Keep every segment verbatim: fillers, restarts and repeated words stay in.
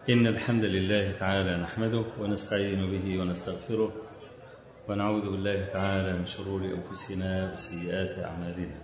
إن الحمد لله تعالى نحمده ونستعين به ونستغفره ونعوذ بالله تعالى من شرور أنفسنا وسيئات أعمالنا.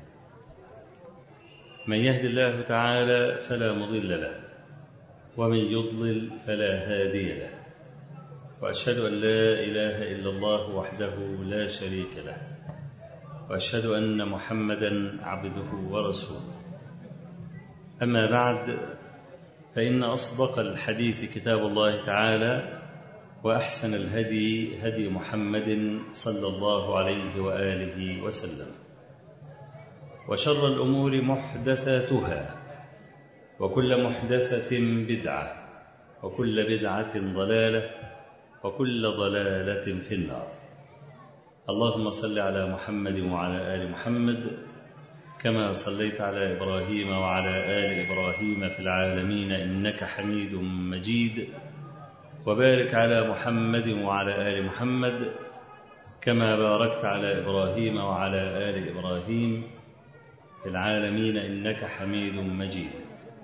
من يهد الله تعالى فلا مضل له ومن يضلل فلا هادي له، وأشهد أن لا إله إلا الله وحده لا شريك له، وأشهد أن محمدا عبده ورسوله. أما بعد، فإن أصدق الحديث كتاب الله تعالى، وأحسن الهدي هدي محمد صلى الله عليه وآله وسلم، وشر الأمور محدثاتها، وكل محدثة بدعة، وكل بدعة ضلالة، وكل ضلالة في النار. اللهم صل على محمد وعلى آل محمد كما صليت على إبراهيم وعلى آل إبراهيم في العالمين إنك حميد مجيد، وبارك على محمد وعلى آل محمد كما باركت على إبراهيم وعلى آل إبراهيم في العالمين إنك حميد مجيد.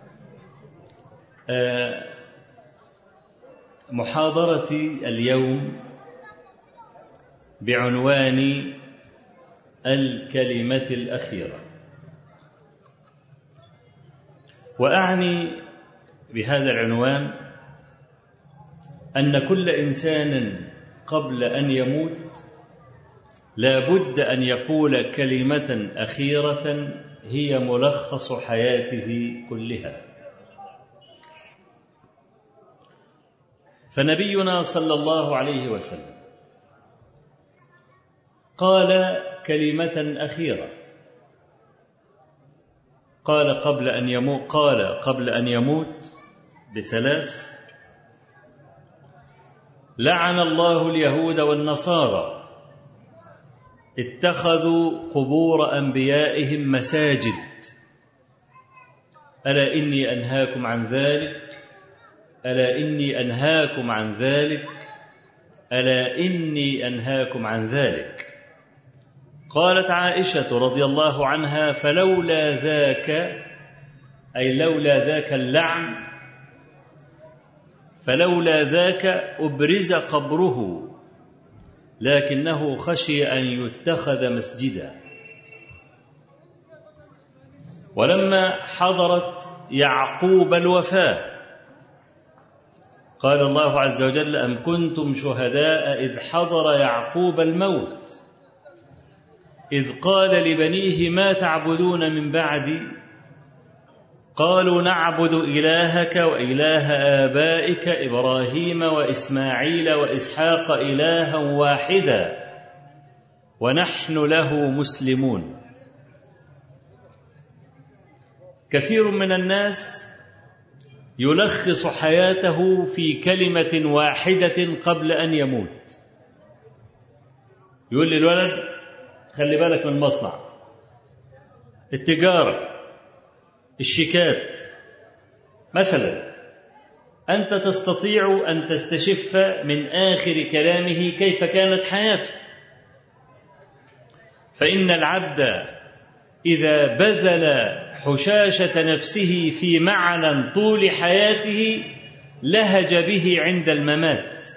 محاضرتي اليوم بعنوان الكلمة الأخيرة، وأعني بهذا العنوان أن كل إنسان قبل أن يموت لا بد أن يقول كلمة أخيرة هي ملخص حياته كلها. فنبينا صلى الله عليه وسلم قال كلمة أخيرة، قال قبل أن يموت قال قبل أن يموت بثلاث: لعن الله اليهود والنصارى اتخذوا قبور أنبيائهم مساجد، ألا إني أنهاكم عن ذلك ألا إني أنهاكم عن ذلك ألا إني أنهاكم عن ذلك. قالت عائشة رضي الله عنها: فلولا ذاك، أي لولا ذاك اللعن، فلولا ذاك أبرز قبره، لكنه خشي أن يتخذ مسجدا. ولما حضرت يعقوب الوفاة قال الله عز وجل: أم كنتم شهداء إذ حضر يعقوب الموت إذ قال لبنيه ما تعبدون من بعدي قالوا نعبد إلهك وإله آبائك إبراهيم وإسماعيل وإسحاق إلها واحدا ونحن له مسلمون. كثير من الناس يلخص حياته في كلمة واحدة قبل أن يموت. يقول للولد: خلي بالك من المصنع، التجارة، الشيكات مثلا. أنت تستطيع أن تستشف من آخر كلامه كيف كانت حياته. فإن العبد إذا بذل حشاشة نفسه في معنى طول حياته لهج به عند الممات.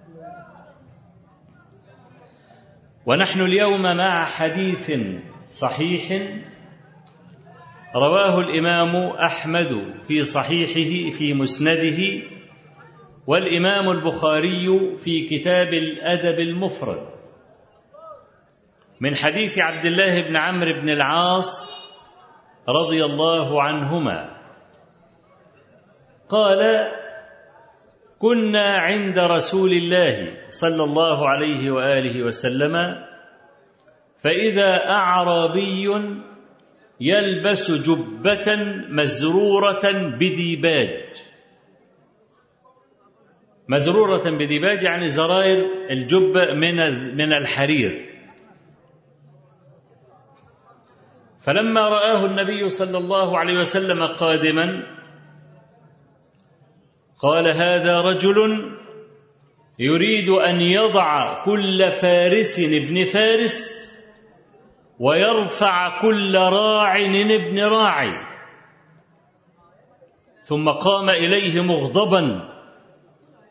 ونحن اليوم مع حديث صحيح رواه الإمام أحمد في صحيحه في مسنده، والإمام البخاري في كتاب الأدب المفرد، من حديث عبد الله بن عمرو بن العاص رضي الله عنهما قال: كنا عند رسول الله صلى الله عليه وآله وسلم فإذا أعرابي يلبس جبة مزرورة بديباج. مزرورة بديباج يعني زراير الجبة من من الحرير. فلما رآه النبي صلى الله عليه وسلم قادما قال: هذا رجل يريد أن يضع كل فارس ابن فارس ويرفع كل راع ابن راعي. ثم قام إليه مغضبا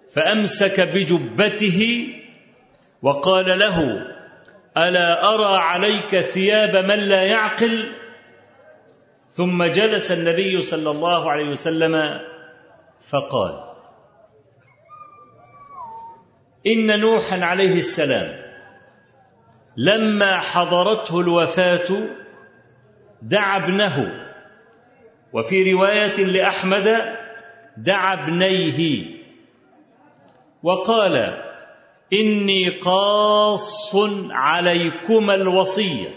فأمسك بجبته وقال له: ألا أرى عليك ثياب من لا يعقل؟ ثم جلس النبي صلى الله عليه وسلم فقال: إن نوحا عليه السلام لما حضرته الوفاة دعا ابنه، وفي رواية لأحمد دعا ابنيه وقال: إني قاص عليكما الوصية.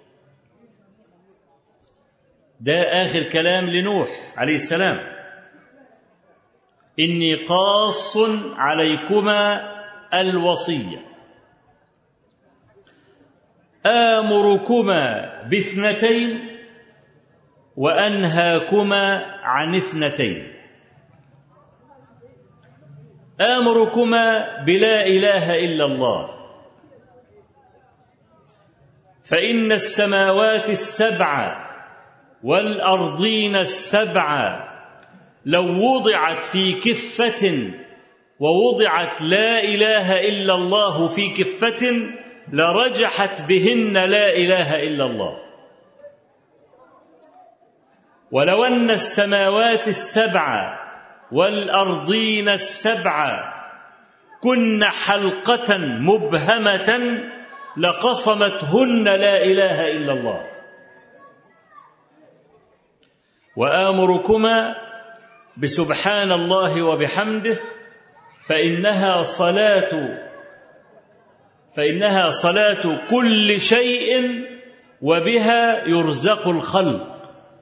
ده آخر كلام لنوح عليه السلام: إني قاص عليكما الوصية، آمركما باثنتين وأنهاكما عن اثنتين. آمركما بلا إله إلا الله، فإن السماوات السبع والأرضين السبع لو وضعت في كفة ووضعت لا إله إلا الله في كفة لرجحت بهن لا إله إلا الله. ولو أن السماوات السبع والأرضين السبع كن حلقة مبهمة لقصمتهن لا إله إلا الله. وآمركما بسبحان الله وبحمده، فإنها صلاة فإنها صلاة كل شيء وبها يرزق الخلق.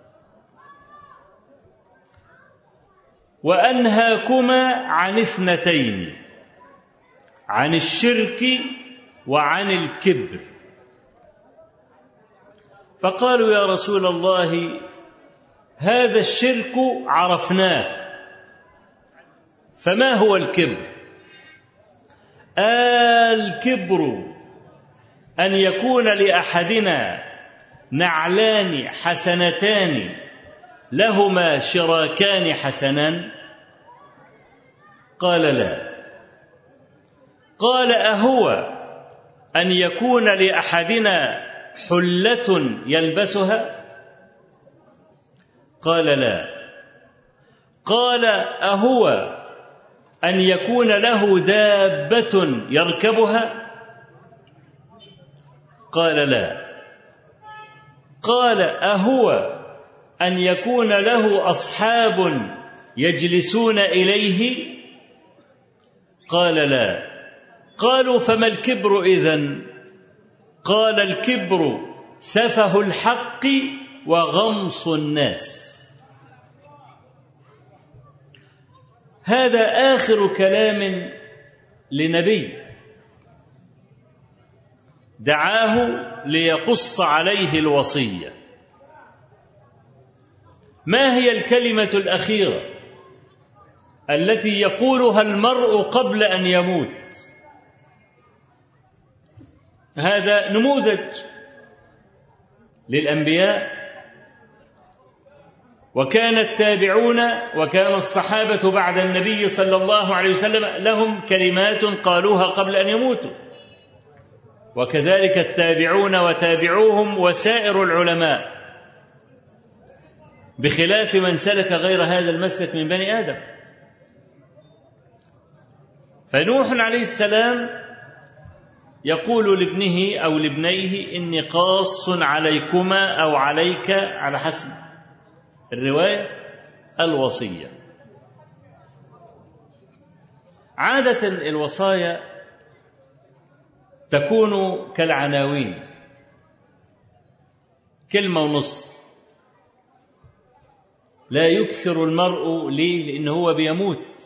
وأنهاكما عن اثنتين: عن الشرك وعن الكبر. فقالوا: يا رسول الله، هذا الشرك عرفناه، فما هو الكبر؟ الكبر أن يكون لأحدنا نعلان حسنتان لهما شراكان حسنان. قال: لا. قال: أهو أن يكون لأحدنا حلة يلبسها؟ قال: لا. قال: أهو أن يكون له دابة يركبها؟ قال: لا. قال: أهو أن يكون له أصحاب يجلسون إليه؟ قال: لا. قالوا: فما الكبر إذن؟ قال: الكبر سفه الحق وغمص الناس. هذا آخر كلام لنبي دعاه ليقص عليه الوصية. ما هي الكلمة الأخيرة التي يقولها المرء قبل أن يموت؟ هذا نموذج للأنبياء، وكان التابعون وكان الصحابة بعد النبي صلى الله عليه وسلم لهم كلمات قالوها قبل أن يموتوا، وكذلك التابعون وتابعوهم وسائر العلماء، بخلاف من سلك غير هذا المسلك من بني آدم. فنوح عليه السلام يقول لابنه أو لابنيه: إني قاص عليكما أو عليك على حسب الرواية الوصية. عادة الوصايا تكون كالعناوين، كلمة ونص، لا يكثر المرء ليه؟ لأنه هو بيموت،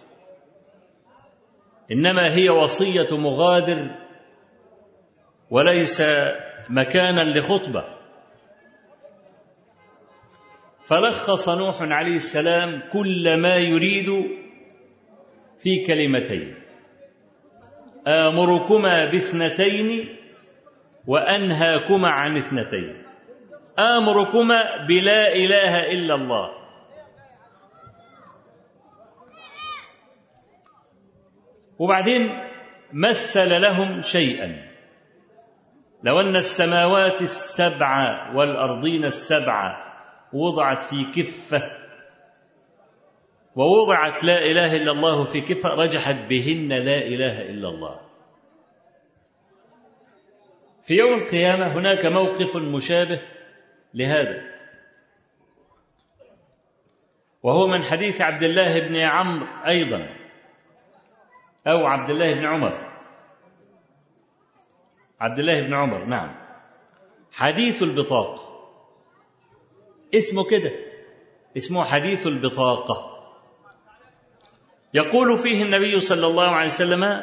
إنما هي وصية مغادر وليس مكانا لخطبة. فلخص نوح عليه السلام كل ما يريد في كلمتين: آمركما باثنتين وأنهاكما عن اثنتين. آمركما بلا إله إلا الله، وبعدين مثل لهم شيئا: لو أن السماوات السبع والأرضين السبع وضعت في كفة ووضعت لا إله إلا الله في كفة رجحت بهن لا إله إلا الله. في يوم القيامة هناك موقف مشابه لهذا، وهو من حديث عبد الله بن عمرو أيضا، أو عبد الله بن عمر، عبد الله بن عمر نعم، حديث البطاقة، اسمه كده، اسمه حديث البطاقة. يقول فيه النبي صلى الله عليه وسلم: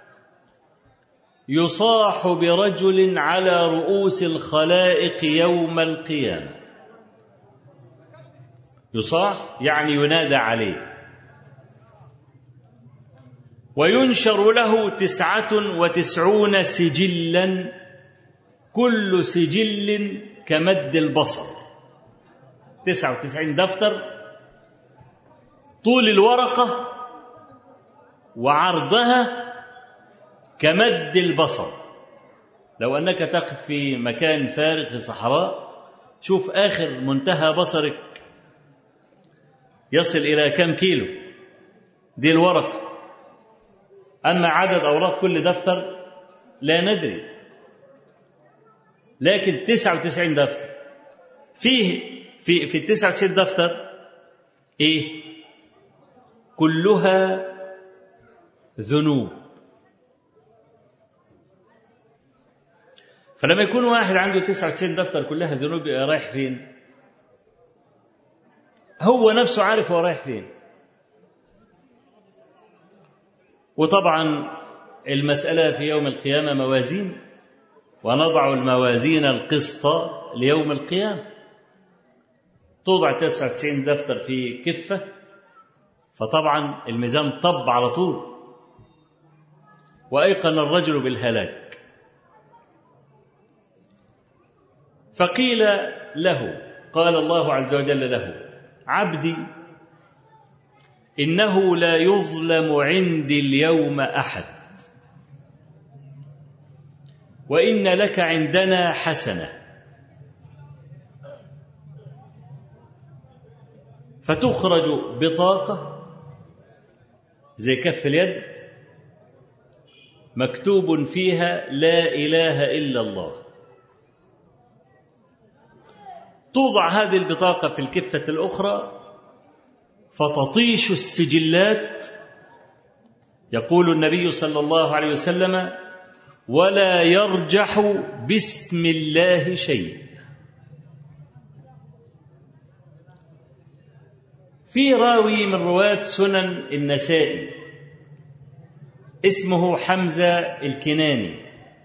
يصاح برجل على رؤوس الخلائق يوم القيامة. يصاح يعني ينادى عليه، وينشر له تسعة وتسعون سجلا، كل سجل كمد البصر، تسعة وتسعين دفتر، طول الورقة وعرضها كمد البصر. لو أنك تقف في مكان فارغ في صحراء، شوف آخر منتهى بصرك يصل إلى كم كيلو، دي الورقة. أما عدد أوراق كل دفتر لا ندري، لكن تسعة وتسعين دفتر فيه في في التسعة وتسعين دفتر إيه؟ كلها ذنوب. فلما يكون واحد عنده تسعة وتسعين دفتر كلها ذنوب، يبقى رايح فين؟ هو نفسه عارف هو رايح فين. وطبعا المسألة في يوم القيامة موازين، ونضع الموازين القسط ليوم القيامة. توضع تسعة وتسعين دفتر في كفة، فطبعا الميزان طب على طول، وأيقن الرجل بالهلاك. فقيل له، قال الله عز وجل له: عبدي إنه لا يظلم عندي اليوم أحد، وإن لك عندنا حسنة. فتخرج بطاقة زي كف اليد مكتوب فيها لا إله إلا الله. توضع هذه البطاقة في الكفة الأخرى فتطيش السجلات. يقول النبي صلى الله عليه وسلم: ولا يرجح باسم الله شيء. في راوي من رواة سنن النسائي اسمه حمزة الكناني،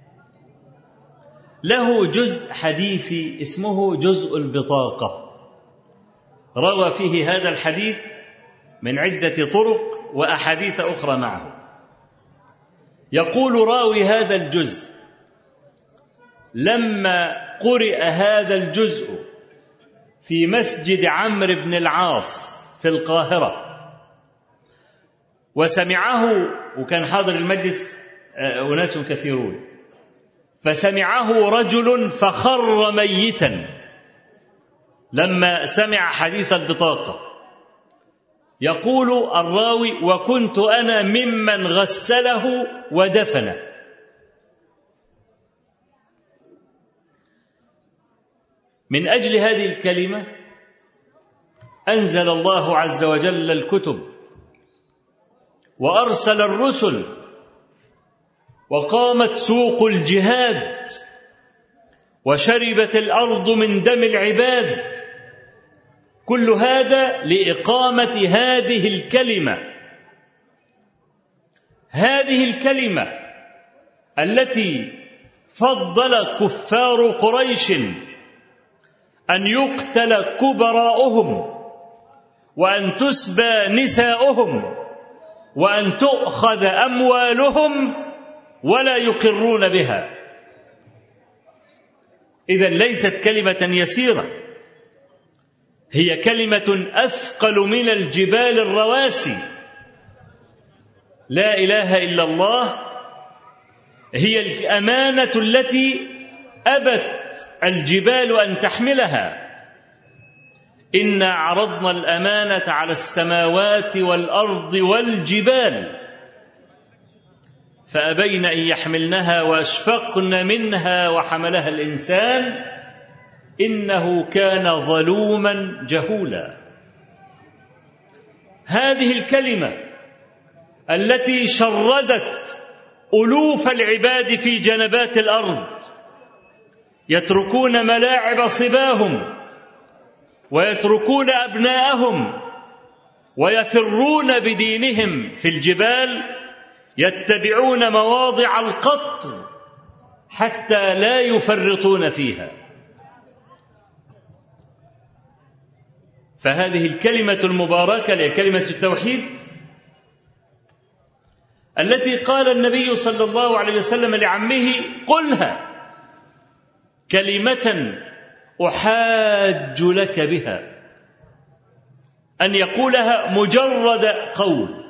له جزء حديثي اسمه جزء البطاقة، روى فيه هذا الحديث من عدة طرق وأحاديث أخرى معه. يقول راوي هذا الجزء: لما قرئ هذا الجزء في مسجد عمرو بن العاص في القاهرة وسمعه، وكان حاضر المجلس أناس كثيرون، فسمعه رجل فخر ميتا لما سمع حديث البطاقة. يقول الراوي: وكنت أنا ممن غسله ودفنه. من أجل هذه الكلمة أنزل الله عز وجل الكتب وأرسل الرسل وقامت سوق الجهاد وشربت الأرض من دم العباد، كل هذا لإقامة هذه الكلمة، هذه الكلمة التي فضل كفار قريش أن يقتل كبراؤهم وأن تسبى نساؤهم وأن تؤخذ أموالهم ولا يقرون بها. إذن ليست كلمة يسيرة، هي كلمة أثقل من الجبال الرواسي. لا إله إلا الله هي الأمانة التي أبت الجبال أن تحملها. إنا عرضنا الأمانة على السماوات والأرض والجبال فأبين أن يحملنها وأشفقن منها وحملها الإنسان إنه كان ظلوما جهولا. هذه الكلمة التي شردت ألوف العباد في جنبات الأرض يتركون ملاعب صباهم ويتركون أبناءهم ويفرون بدينهم في الجبال، يتبعون مواضع القطر حتى لا يفرطون فيها. فهذه الكلمة المباركة هي كلمة التوحيد التي قال النبي صلى الله عليه وسلم لعمه: قلها كلمة أحاج لك بها، أن يقولها مجرد قول.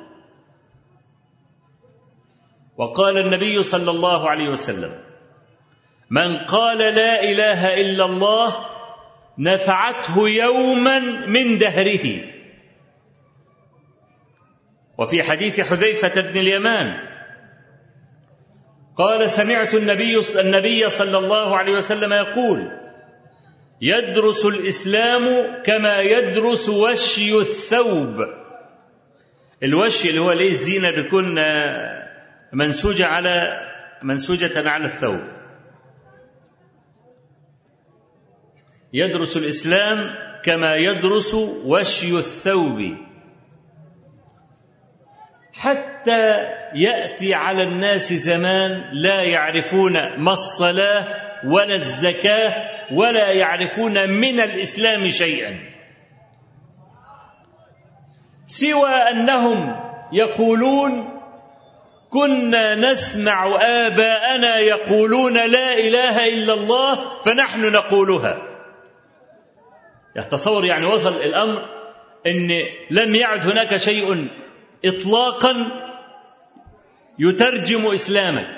وقال النبي صلى الله عليه وسلم: من قال لا إله إلا الله نفعته يوما من دهره. وفي حديث حذيفة بن اليمان قال: سمعت النبي النبي صلى الله عليه وسلم يقول: يدرس الإسلام كما يدرس وشي الثوب. الوشي اللي هو ليه الزينة بيكون منسوجة على منسوجة على الثوب. يدرس الإسلام كما يدرس وشي الثوب، حتى يأتي على الناس زمان لا يعرفون ما الصلاة ولا الزكاة ولا يعرفون من الإسلام شيئا، سوى أنهم يقولون: كنا نسمع آباءنا يقولون لا إله إلا الله فنحن نقولها. يتصور يعني وصل الأمر أن لم يعد هناك شيء إطلاقا يترجم إسلامك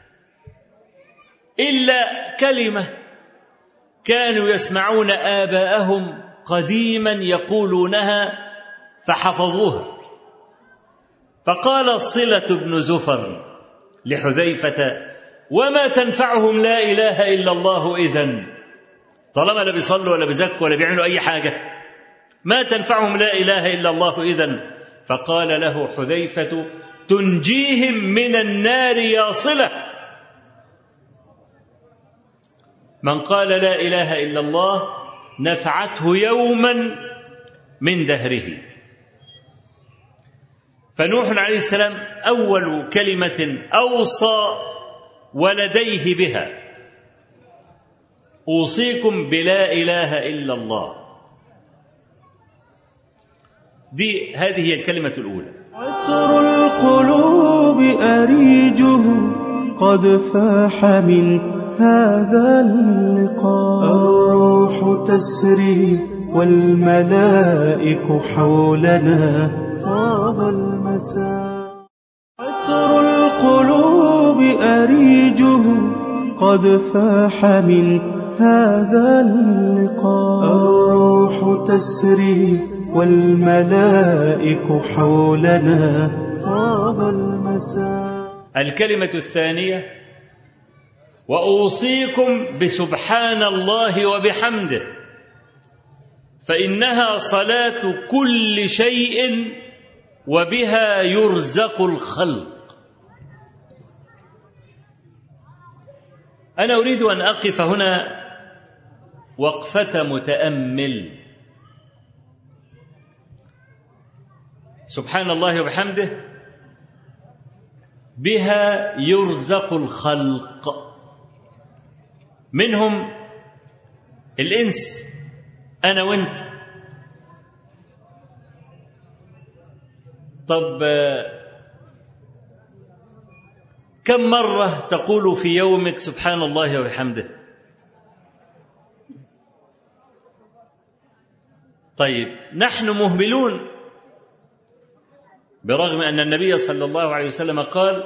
إلا كلمة كانوا يسمعون آباءهم قديما يقولونها فحفظوها. فقال صلة بن زفر لحذيفة: وما تنفعهم لا إله إلا الله إذن؟ طالما لا بيصلوا ولا بيزكوا ولا بيعملوا أي حاجة، ما تنفعهم لا إله إلا الله إذن؟ فقال له حذيفة: تنجيهم من النار يا صلة. من قال لا إله إلا الله نفعته يوما من دهره. فنوح عليه السلام أول كلمة أوصى ولديه بها: أوصيكم بلا إله إلا الله. دي هذه هي الكلمة الأولى. عطر القلوب أريجه قد فاح من هذا اللقاء، الروح تسري والملائك حولنا طاب المساء. عطر القلوب أريجه قد فاح من هذا اللقاء، الروح تسري والملائك حولنا طاب المساء. الكلمة الثانية: وأوصيكم بسبحان الله وبحمده، فإنها صلاة كل شيء وبها يرزق الخلق. أنا أريد أن أقف هنا وقفة متأمل. سبحان الله وبحمده بها يرزق الخلق، منهم الإنس أنا وأنت. طب كم مرة تقول في يومك سبحان الله وبحمده؟ طيب نحن مهملون، برغم أن النبي صلى الله عليه وسلم قال: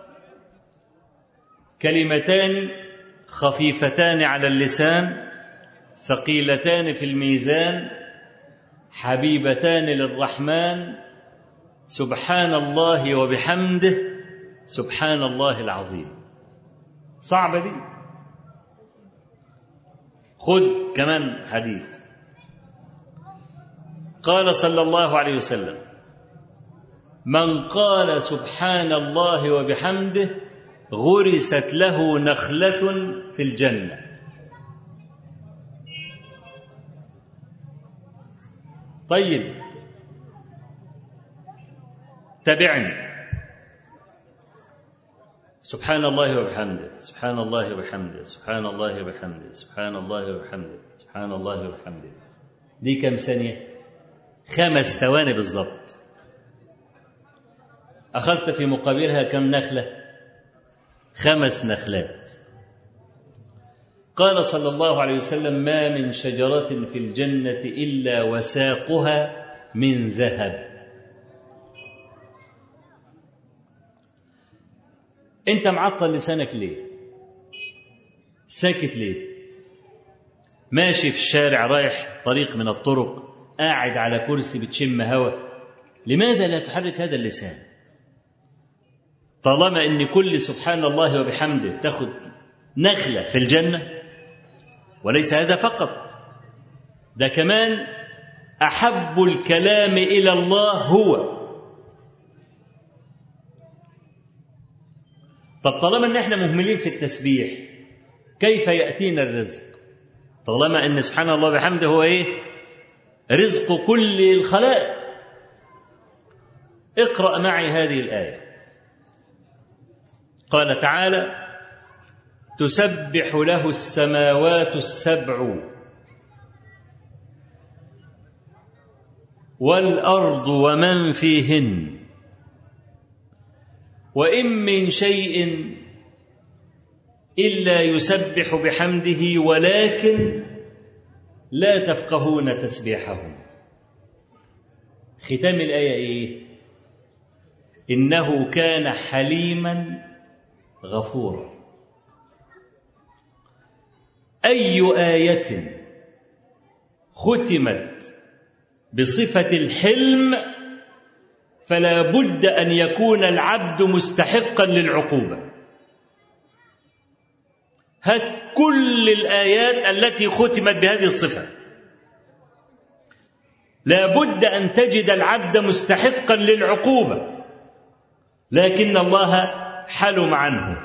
كلمتان خفيفتان على اللسان ثقيلتان في الميزان حبيبتان للرحمن سبحان الله وبحمده سبحان الله العظيم. صعبة دي. خذ كمان حديث. قال صلى الله عليه وسلم: من قال سبحان الله وبحمده غرست له نخلة في الجنة. طيب تابعني. سبحان الله وبحمده سبحان الله وبحمده سبحان الله وبحمده سبحان الله وبحمده سبحان الله وبحمده. دي كم ثانية؟ خمس ثواني بالضبط. أخذت في مقابلها كم نخلة؟ خمس نخلات. قال صلى الله عليه وسلم: ما من شجرة في الجنة إلا وساقها من ذهب. أنت معطل لسانك ليه؟ ساكت ليه؟ ماشي في الشارع رايح طريق من الطرق، قاعد على كرسي بتشم هوا، لماذا لا تحرك هذا اللسان؟ طالما أن كل سبحان الله وبحمده تأخذ نخلة في الجنة. وليس هذا فقط، ده كمان أحب الكلام إلى الله هو. طب طالما أن احنا مهملين في التسبيح كيف يأتينا الرزق؟ طالما أن سبحان الله وبحمده هو إيه؟ رزق كل الخلائق. اقرأ معي هذه الآية. قال تعالى: تسبح له السماوات السبع والأرض ومن فيهن وإن من شيء إلا يسبح بحمده ولكن لا تفقهون تسبيحهم. ختام الآية إيه؟ إنه كان حليما غفورا. أي آية ختمت بصفة الحلم فلا بد أن يكون العبد مستحقا للعقوبة. هات كل الآيات التي ختمت بهذه الصفة، لا بد أن تجد العبد مستحقا للعقوبة، لكن الله حلم عنه.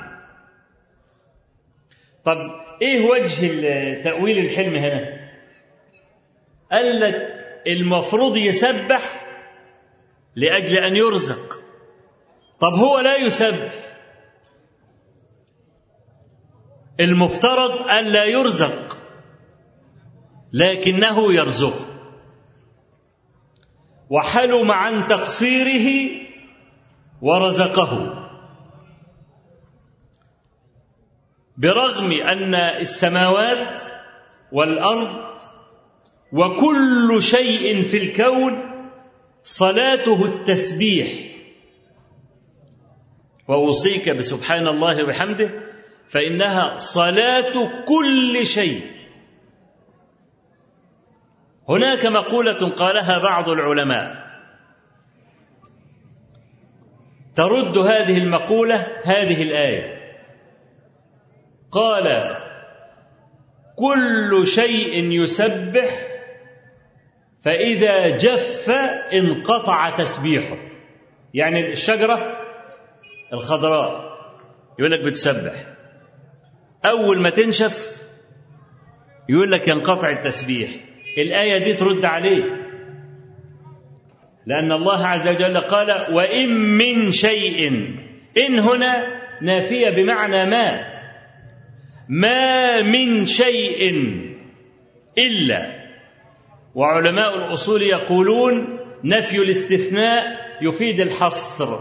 طب إيه وجه تأويل الحلم هنا؟ قال لك المفروض يسبح لأجل أن يرزق. طب هو لا يسبح، المفترض أن لا يرزق لكنه يرزق، وحلم عن تقصيره ورزقه، برغم أن السماوات والأرض وكل شيء في الكون صلاته التسبيح. وأوصيك بسبحان الله وبحمده فإنها صلاة كل شيء. هناك مقولة قالها بعض العلماء ترد هذه المقولة هذه الآية. قال: كل شيء يسبح فإذا جف انقطع تسبيحه. يعني الشجرة الخضراء يقول لك بتسبح، أول ما تنشف يقول لك ينقطع التسبيح. الآية دي ترد عليه، لأن الله عز وجل قال: وإن من شيء. إن هنا نافية بمعنى ما، ما من شيء إلا. وعلماء الأصول يقولون نفي الاستثناء يفيد الحصر.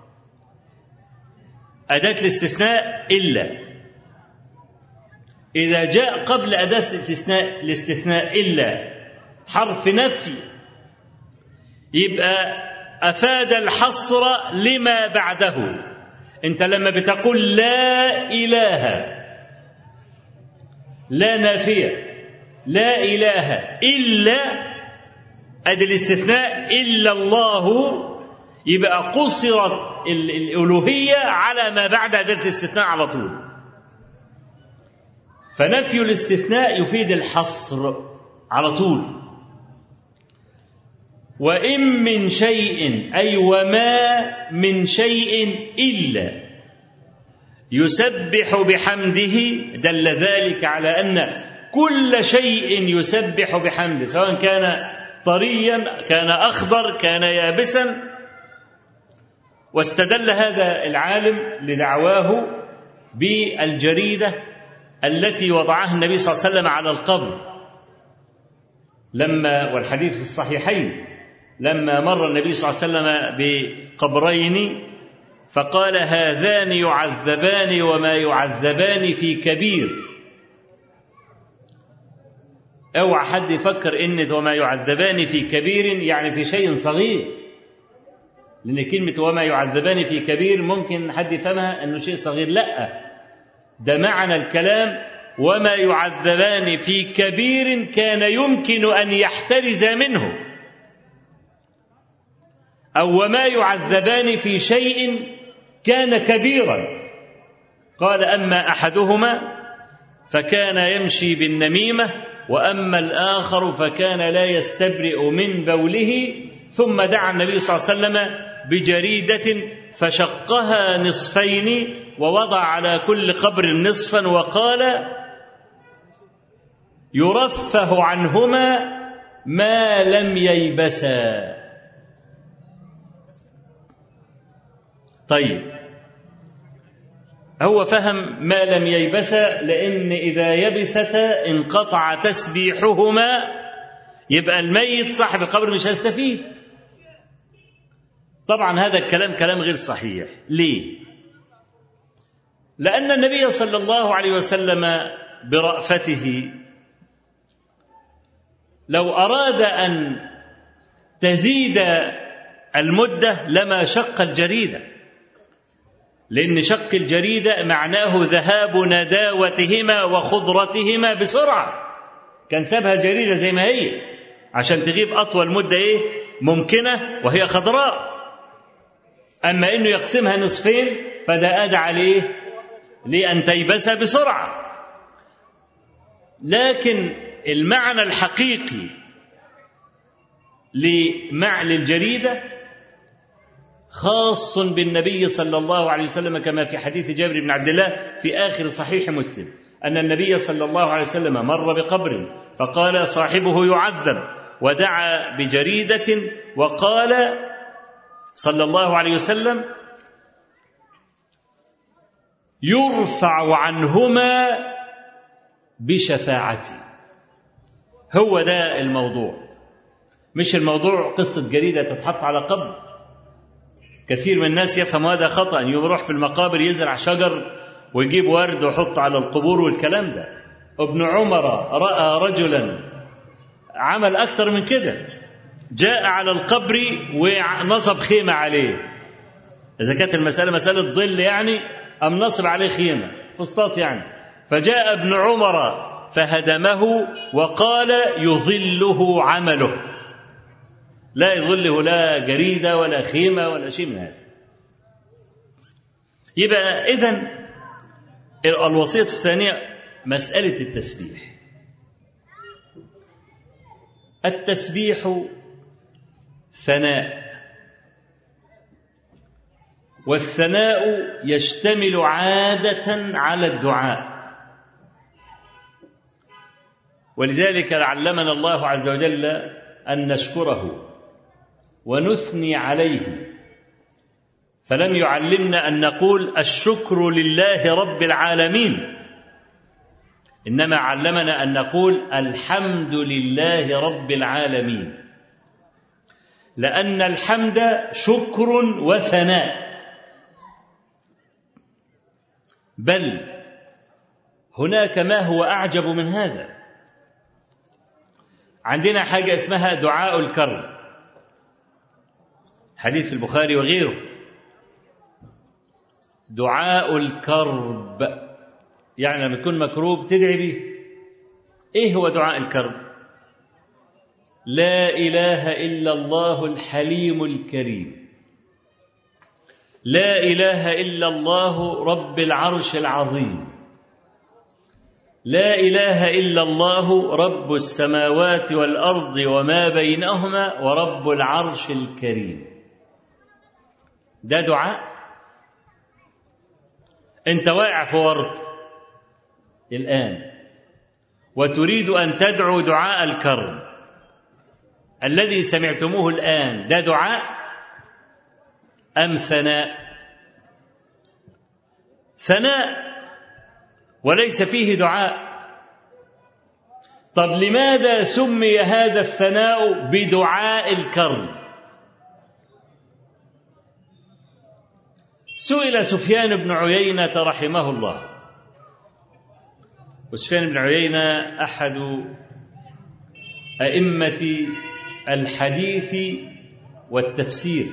أداة الاستثناء إلا، إذا جاء قبل أداة الاستثناء الاستثناء إلا حرف نفي يبقى أفاد الحصر لما بعده. أنت لما بتقول لا إله، لا نافية، لا إله إلا، أدي الاستثناء إلا الله، يبقى قصرت الألوهية على ما بعد أداة الاستثناء على طول. فنفي الاستثناء يفيد الحصر على طول. وإن من شيء، أي وما من شيء إلا يسبح بحمده، دل ذلك على أن كل شيء يسبح بحمده، سواء كان طريا كان أخضر كان يابسا. واستدل هذا العالم لدعواه بالجريدة التي وضعها النبي صلى الله عليه وسلم على القبر، لما والحديث في الصحيحين لما مر النبي صلى الله عليه وسلم بقبرين فقال هذان يعذبان وما يعذبان في كبير. اوعى حد يفكر ان وما يعذبان في كبير يعني في شيء صغير، لان كلمه وما يعذبان في كبير ممكن حد يفهمها انه شيء صغير، لا، ده معنى الكلام وما يعذبان في كبير كان يمكن ان يحترز منه، او وما يعذبان في شيء كان كبيرا. قال اما احدهما فكان يمشي بالنميمه، واما الاخر فكان لا يستبرئ من بوله. ثم دعا النبي صلى الله عليه وسلم بجريده فشقها نصفين ووضع على كل قبر نصفا، وقال يرفه عنهما ما لم ييبسا. طيب، هو فهم ما لم ييبسا لأن إذا يبستا انقطع تسبيحهما، يبقى الميت صاحب القبر مش هيستفيد. طبعا هذا الكلام كلام غير صحيح. ليه؟ لأن النبي صلى الله عليه وسلم برأفته لو أراد أن تزيد المدة لما شق الجريدة، لأن شق الجريدة معناه ذهاب نداوتهما وخضرتهما بسرعة، كان سابها الجريدة زي ما هي عشان تغيب أطول مدة إيه ممكنة وهي خضراء. أما إنه يقسمها نصفين فده أدعى ليه لأن تيبسها بسرعة. لكن المعنى الحقيقي للجريدة خاص بالنبي صلى الله عليه وسلم، كما في حديث جابر بن عبد الله في آخر صحيح مسلم أن النبي صلى الله عليه وسلم مر بقبر فقال صاحبه يعذب، ودعا بجريدة وقال صلى الله عليه وسلم يرفع عنهما بشفاعتي. هو ده الموضوع، مش الموضوع قصة جريدة تتحط على قبر. كثير من الناس يفهم هذا خطأ، يروح في المقابر يزرع شجر ويجيب ورد ويحط على القبور والكلام ده. ابن عمر رأى رجلا عمل أكتر من كده، جاء على القبر ونصب خيمة عليه. إذا كانت المسألة مسألة ظل يعني أم نصب عليه خيمة فسطاط يعني، فجاء ابن عمر فهدمه وقال يظله عمله، لا يظله لا جريدة ولا خيمة ولا شيء من هذا. يبقى إذن الوصية الثانية مسألة التسبيح. التسبيح ثناء، والثناء يشتمل عادة على الدعاء، ولذلك علمنا الله عز وجل أن نشكره ونثني عليه، فلم يعلمنا أن نقول الشكر لله رب العالمين، إنما علمنا أن نقول الحمد لله رب العالمين، لأن الحمد شكر وثناء. بل هناك ما هو أعجب من هذا. عندنا حاجة اسمها دعاء الكرب. حديث في البخاري وغيره. دعاء الكرب، يعني لما تكون مكروب تدعي به. إيه هو دعاء الكرب؟ لا إله إلا الله الحليم الكريم، لا إله إلا الله رب العرش العظيم، لا إله إلا الله رب السماوات والأرض وما بينهما ورب العرش الكريم. ده دعاء. أنت واقع في ورط الآن وتريد أن تدعو دعاء الكرب الذي سمعتموه الآن، ده دعاء أم ثناء؟ ثناء وليس فيه دعاء. طب لماذا سمي هذا الثناء بدعاء الكرب؟ سئل سفيان بن عيينة رحمه الله، وسفيان بن عيينة أحد أئمة الحديث والتفسير،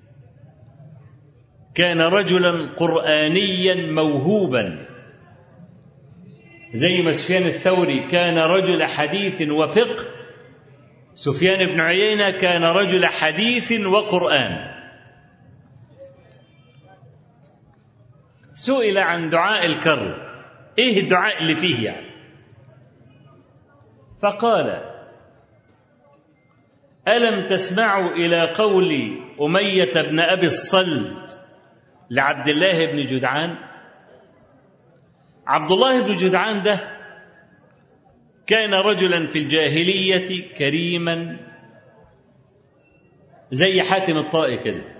كان رجلا قرآنيا موهوبا، زي ما سفيان الثوري كان رجل حديث وفقه، سفيان بن عيينة كان رجل حديث وقرآن. سئل عن دعاء الكرب، ايه الدعاء اللي فيه يعني؟ فقال: ألم تسمعوا إلى قول أمية بن أبي الصلت لعبد الله بن جدعان؟ عبد الله بن جدعان ده كان رجلا في الجاهلية كريما زي حاتم الطائي كده.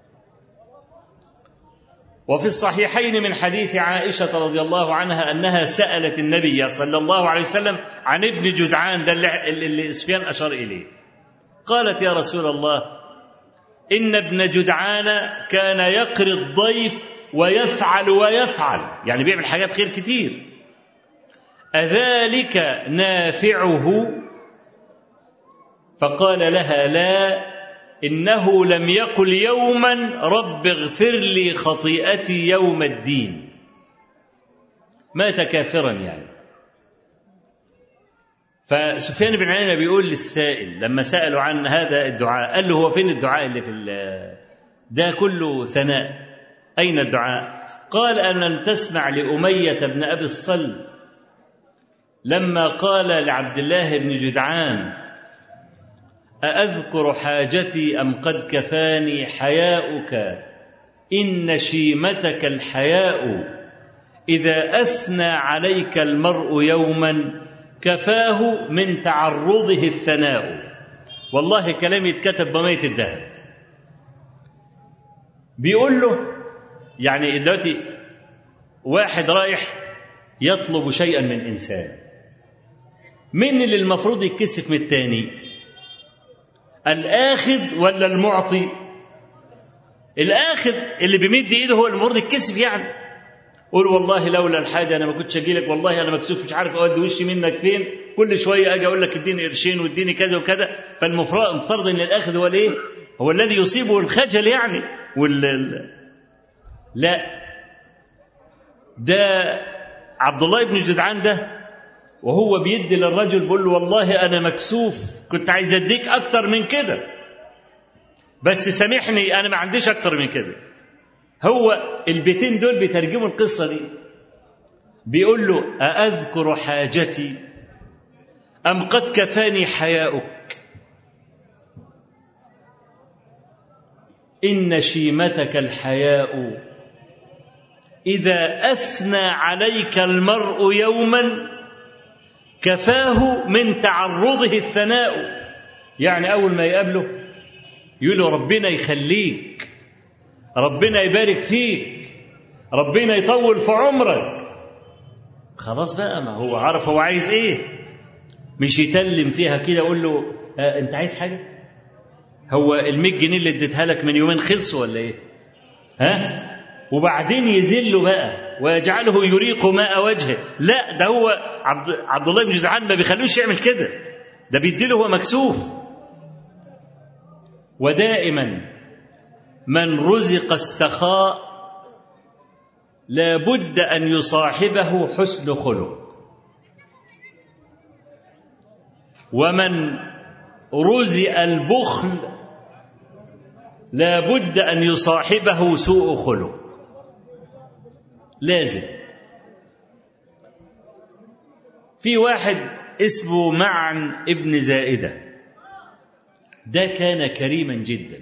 وفي الصحيحين من حديث عائشة رضي الله عنها أنها سألت النبي صلى الله عليه وسلم عن ابن جدعان ده اللي سفيان أشار إليه. قالت: يا رسول الله، إن ابن جدعان كان يقري الضيف ويفعل ويفعل، يعني بيعمل حاجات خير كتير، أذلك نافعه؟ فقال لها: لا، إنه لم يقل يوما رب اغفر لي خطيئتي يوم الدين. مات كافرا يعني. فسفيان بن عيينة بيقول للسائل لما سألوا عن هذا الدعاء، قال له: هو فين الدعاء اللي في ده كله ثناء؟ أين الدعاء؟ قال: ألم تسمع لأمية بن أبي الصلت لما قال لعبد الله بن جدعان: أأذكر حاجتي أم قد كفاني حياؤك، إن شيمتك الحياء، إذا أثنى عليك المرء يوما كفاه من تعرضه الثناء. والله كلام يتكتب بمية الذهب. بيقول له يعني دلوقتي واحد رايح يطلب شيئا من إنسان، من اللي المفروض يتكسف من التاني؟ الآخذ ولا المعطي؟ الآخذ اللي بيمد إيده هو المفروض يتكسف يعني. قول: والله لولا الحاجة أنا ما كنتش أجي لك، والله أنا مكسوف مش عارف أودي وشي منك فين، كل شوية أجي أقول لك اديني قرشين واديني كذا وكذا. فالمفترض إن الآخذ هو الإيه؟ هو الذي يصيبه الخجل يعني. وال لا، ده عبد الله بن جدعان ده وهو بيدي للرجل بيقول له: والله أنا مكسوف، كنت عايز أديك أكتر من كده، بس سامحني أنا ما عنديش أكتر من كده. هو البيتين دول بيترجموا القصة دي. بيقول له: أأذكر حاجتي أم قد كفاني حياؤك، إن شيمتك الحياء، إذا أثنى عليك المرء يوما كفاه من تعرضه الثناء. يعني أول ما يقابله يقول له: ربنا يخليك، ربنا يبارك فيك، ربنا يطول في عمرك. خلاص بقى، ما هو عارف هو عايز ايه، مش يتلم فيها كده. يقول له: آه انت عايز حاجة؟ هو المية جنيه اللي اديتها لك من يومين خلصوا ولا ايه؟ ها؟ وبعدين يذله بقى ويجعله يريق ماء وجهه. لا، ده هو عبد, عبد الله بن جدعان ما بيخلوش يعمل كده، ده بيديله هو مكسوف. ودائما من رزق السخاء لا بد أن يصاحبه حسن خلق، ومن رزق البخل لا بد أن يصاحبه سوء خلق. لازم. في واحد اسمه معن ابن زائدة، ده كان كريما جدا.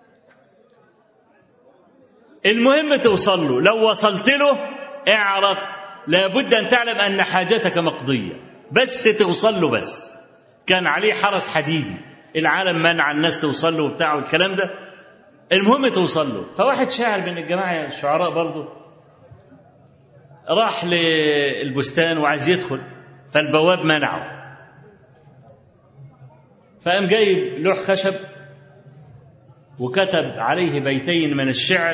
المهم توصل له، لو وصلت له اعرف لابد أن تعلم أن حاجتك مقضية، بس توصل له. بس كان عليه حرس حديدي، العالم منع الناس توصل له وبتاع والكلام ده. المهم توصل له. فواحد شاعر من الجماعة الشعراء برضه راح للبستان وعايز يدخل، فالبواب منعه، فقام جايب لوح خشب وكتب عليه بيتين من الشعر: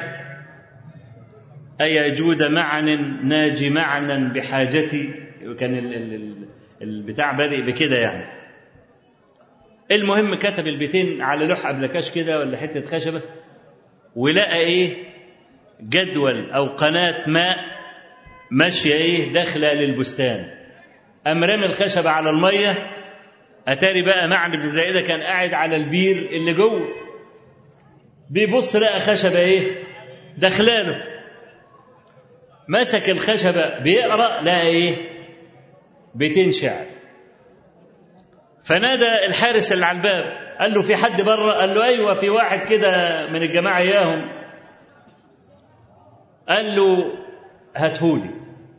أيا جود معن ناجي معنا بحاجتي. وكان البتاع بادئ بكده يعني. المهم كتب البيتين على لوح أبلكاش كده ولا حتة خشبة، ولقى إيه؟ جدول أو قناة ماء ماشية إيه؟ داخلة للبستان. قام رمى الخشبة على المية. أتاري بقى معن بن زائدة كان قاعد على البير اللي جوه، بيبص لقى خشبة إيه؟ داخلاله. مسك الخشبة بيقرأ لقى إيه؟ بيتين شعر. فنادى الحارس اللي على الباب، قال له: في حد بره؟ قال له: أيوة، في واحد كده من الجماعة إياهم. قال له: هاتهولي.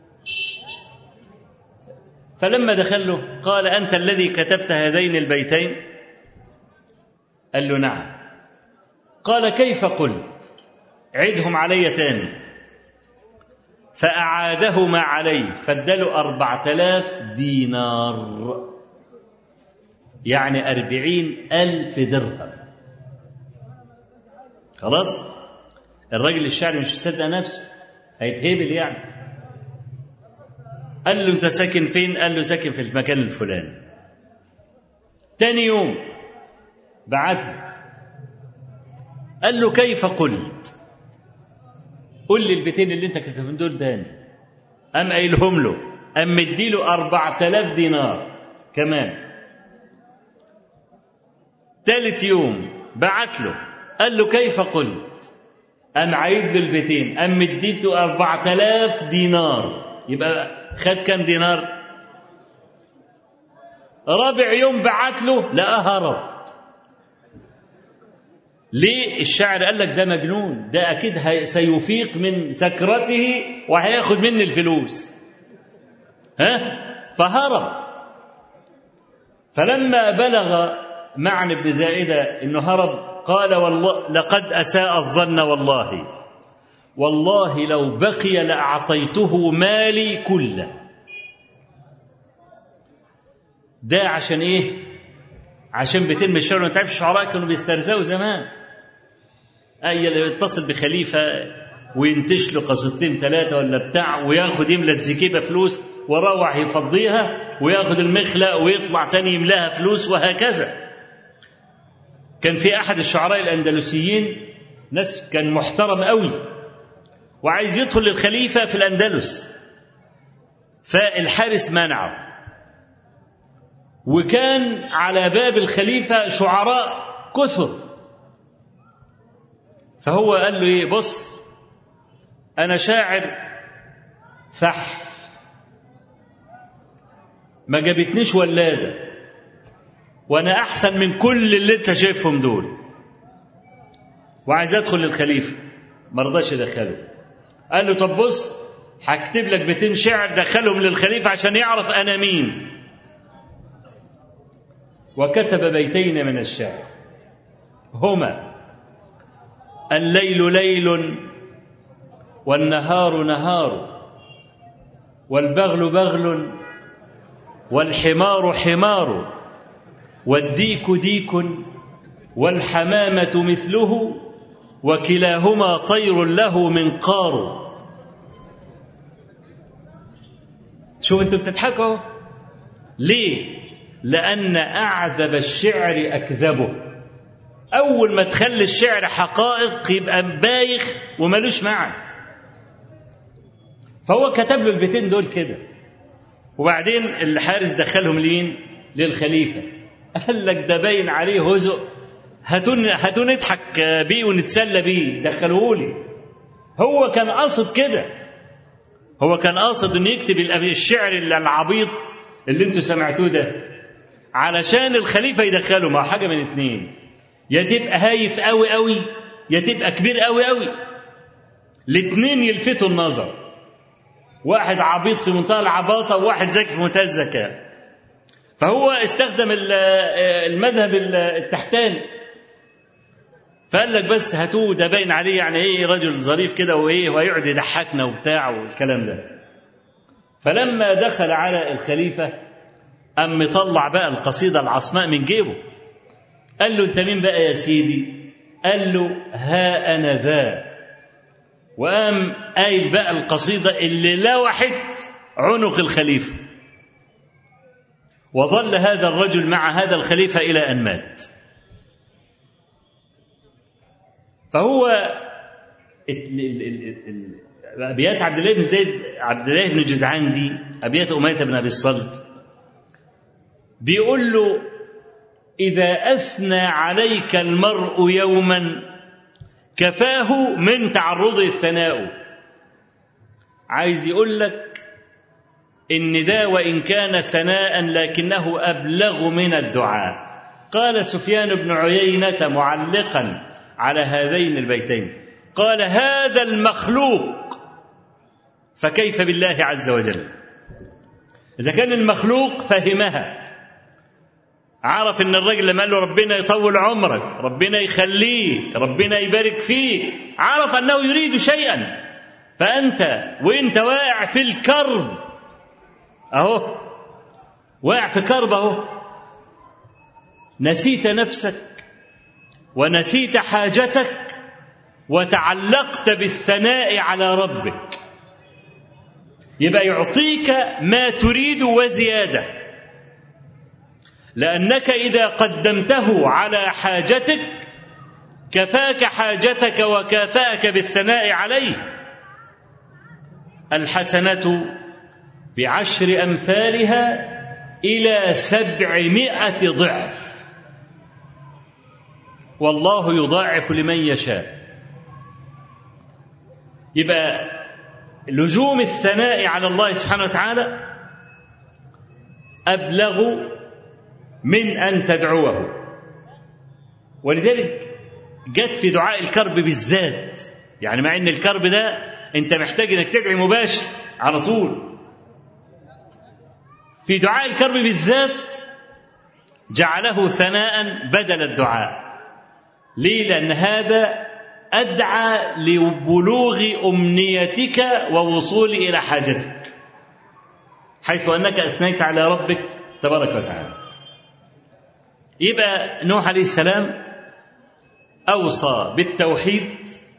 فلما دخل له قال: أنت الذي كتبت هذين البيتين؟ قال له: نعم. قال: كيف قلت؟ عدهم علي تاني. فأعادهما عليه، فاداله أربعة آلاف دينار، يعني أربعين ألف درهم. خلاص الراجل الشاعر مش مصدق نفسه، هيتهبل يعني. قال له: أنت ساكن فين؟ قال له: ساكن في المكان الفلاني. تاني يوم بعت له، قال له: كيف قلت؟ قل لي البيتين اللي انت كتبهم دول تاني. قام قايلهم له، قام مديله أربعة آلاف دينار كمان. ثالث يوم بعت له، قال له: كيف قلت؟ قام عايد له البيتين، قام مديته أربعة آلاف دينار. يبقى خد كام دينار؟ رابع يوم بعت له لقاه هرب. ليه؟ الشاعر قال لك ده مجنون، ده أكيد سيفيق من سكرته وهياخد مني الفلوس. ها؟ فهرب. فلما بلغ معن بن زائدة إنه هرب قال: والله لقد أساء الظن، والله والله لو بقي لأعطيته مالي كله. ده عشان إيه؟ عشان بيتم الشعر. انت عارف الشعراء كانوا بيسترزقوا زمان. اي اللي يتصل بخليفه وينتش له قصتين ثلاثه ولا بتاع، وياخد يملى الزكيبه فلوس وروح يفضيها، وياخد المخلق ويطلع تاني يملاها فلوس، وهكذا. كان في احد الشعراء الاندلسيين ناس كان محترم قوي وعايز يدخل للخليفه في الاندلس، فالحارس منعه. وكان على باب الخليفة شعراء كثر، فهو قال له: ايه، بص أنا شاعر فحل، ما جابتنيش ولادة، وأنا أحسن من كل اللي أنت شايفهم دول، وعايز أدخل للخليفة. ما رضاش يدخله. قال له: طب بص، هكتب لك بيتين شعر دخلهم للخليفة عشان يعرف أنا مين. وكتب بيتين من الشعر هما: الليل ليل والنهار نهار، والبغل بغل والحمار حمار، والديك ديك والحمامة مثله، وكلاهما طير له منقار. شوف انتوا بتضحكوا ليه؟ لأن أعذب الشعر أكذبه. أول ما تخلي الشعر حقائق يبقى بايخ وملوش معنى. فهو كتب له البيتين دول كده، وبعدين الحارس دخلهم لين للخليفة، قال لك ده باين عليه هزء، هاتون هاتون نضحك بيه ونتسلى بيه، دخلوهولي. هو كان قاصد كده، هو كان قاصد انه يكتب الشعر العبيط اللي انتوا سمعتوه ده علشان الخليفة يدخله. ما حاجة من اتنين، يا تبقى هايف قوي قوي يا تبقى كبير قوي قوي، الاتنين يلفتوا النظر، واحد عبيط في منتهى العباطة وواحد ذكي في منتهى الذكاء. فهو استخدم المذهب التحتاني، فقال لك بس هاتوه ده باين عليه يعني ايه رجل ظريف كده وايه ويقعد يضحكنا وبتاع والكلام ده. فلما دخل على الخليفة قام مطلع بقى القصيدة العصماء من جيبه، قال له انت مين بقى يا سيدي؟ قال له ها انا ذا، وقام قايل بقى القصيدة اللي لوحت عنق الخليفة. وظل هذا الرجل مع هذا الخليفة إلى أن مات. فهو أبيات عبد الله بن زيد عبد الله بن جدعان دي أبيات أمية بن أبي الصلت، بيقول له إذا أثنى عليك المرء يوما كفاه من تعرض الثناء. عايز يقول لك إن ده وإن كان ثناء لكنه أبلغ من الدعاء. قال سفيان بن عيينة معلقا على هذين البيتين، قال هذا المخلوق فكيف بالله عز وجل؟ إذا كان المخلوق فهمها، عرف إن الرجل لما قال له ربنا يطول عمرك، ربنا يخليك، ربنا يبارك فيك، عرف أنه يريد شيئا. فأنت وإنت واقع في الكرب أهو، واقع في كرب أهو، نسيت نفسك ونسيت حاجتك وتعلقت بالثناء على ربك، يبقى يعطيك ما تريد وزيادة، لأنك إذا قدمته على حاجتك كفاك حاجتك وكافأك بالثناء عليه. الحسنة بعشر أمثالها إلى سبعمائة ضعف، والله يضاعف لمن يشاء. يبقى لزوم الثناء على الله سبحانه وتعالى أبلغ من أن تدعوه. ولذلك جت في دعاء الكرب بالذات، يعني مع أن الكرب ده أنت محتاج أنك تدعي مباشر على طول، في دعاء الكرب بالذات جعله ثناء بدل الدعاء. ليه؟ لأن هذا أدعى لبلوغ أمنيتك ووصول إلى حاجتك، حيث أنك أثنيت على ربك تبارك وتعالى. يبقى نوح عليه السلام أوصى بالتوحيد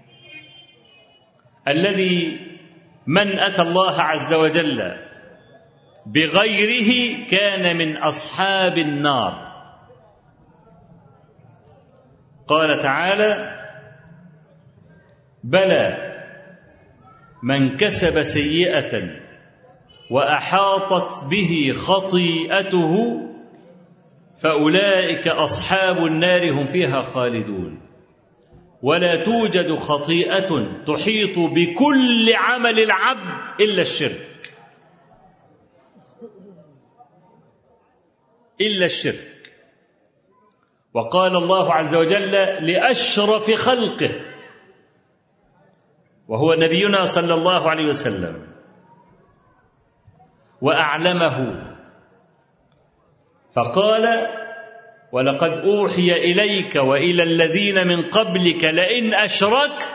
الذي من أتى الله عز وجل بغيره كان من أصحاب النار. قال تعالى بلى من كسب سيئة وأحاطت به خطيئته فأولئك أصحاب النار هم فيها خالدون. ولا توجد خطيئة تحيط بكل عمل العبد إلا الشرك، إلا الشرك. وقال الله عز وجل لأشرف خلقه وهو نبينا صلى الله عليه وسلم وأعلمه، فقال ولقد أوحي إليك وإلى الذين من قبلك لئن أشركت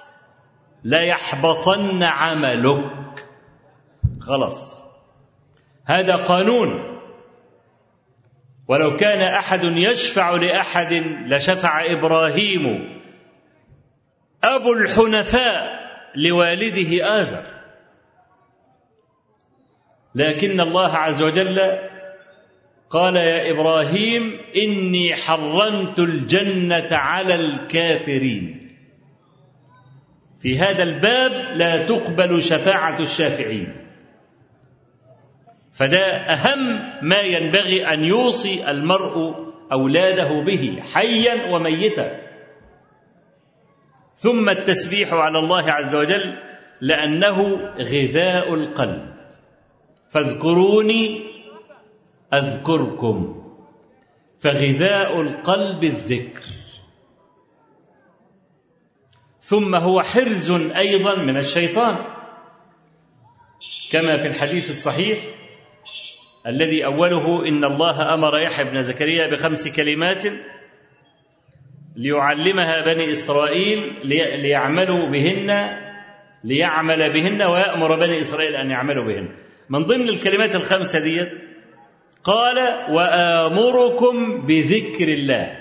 ليحبطن عملك. خلاص، هذا قانون. ولو كان أحد يشفع لأحد لشفع إبراهيم أبو الحنفاء لوالده آزر، لكن الله عز وجل قال يا إبراهيم إني حرمت الجنة على الكافرين. في هذا الباب لا تقبل شفاعة الشافعين، فده أهم ما ينبغي أن يوصي المرء أولاده به حيا وميتا. ثم التسبيح على الله عز وجل لأنه غذاء القلب، فاذكروني أذكركم، فغذاء القلب الذكر. ثم هو حرز أيضا من الشيطان، كما في الحديث الصحيح الذي أوله إن الله أمر يحيى بن زكريا بخمس كلمات ليعلمها بني إسرائيل ليعملوا بهن ليعمل بهن ويأمر بني إسرائيل أن يعملوا بهن. من ضمن الكلمات الخمسة دي قال وآمركم بذكر الله،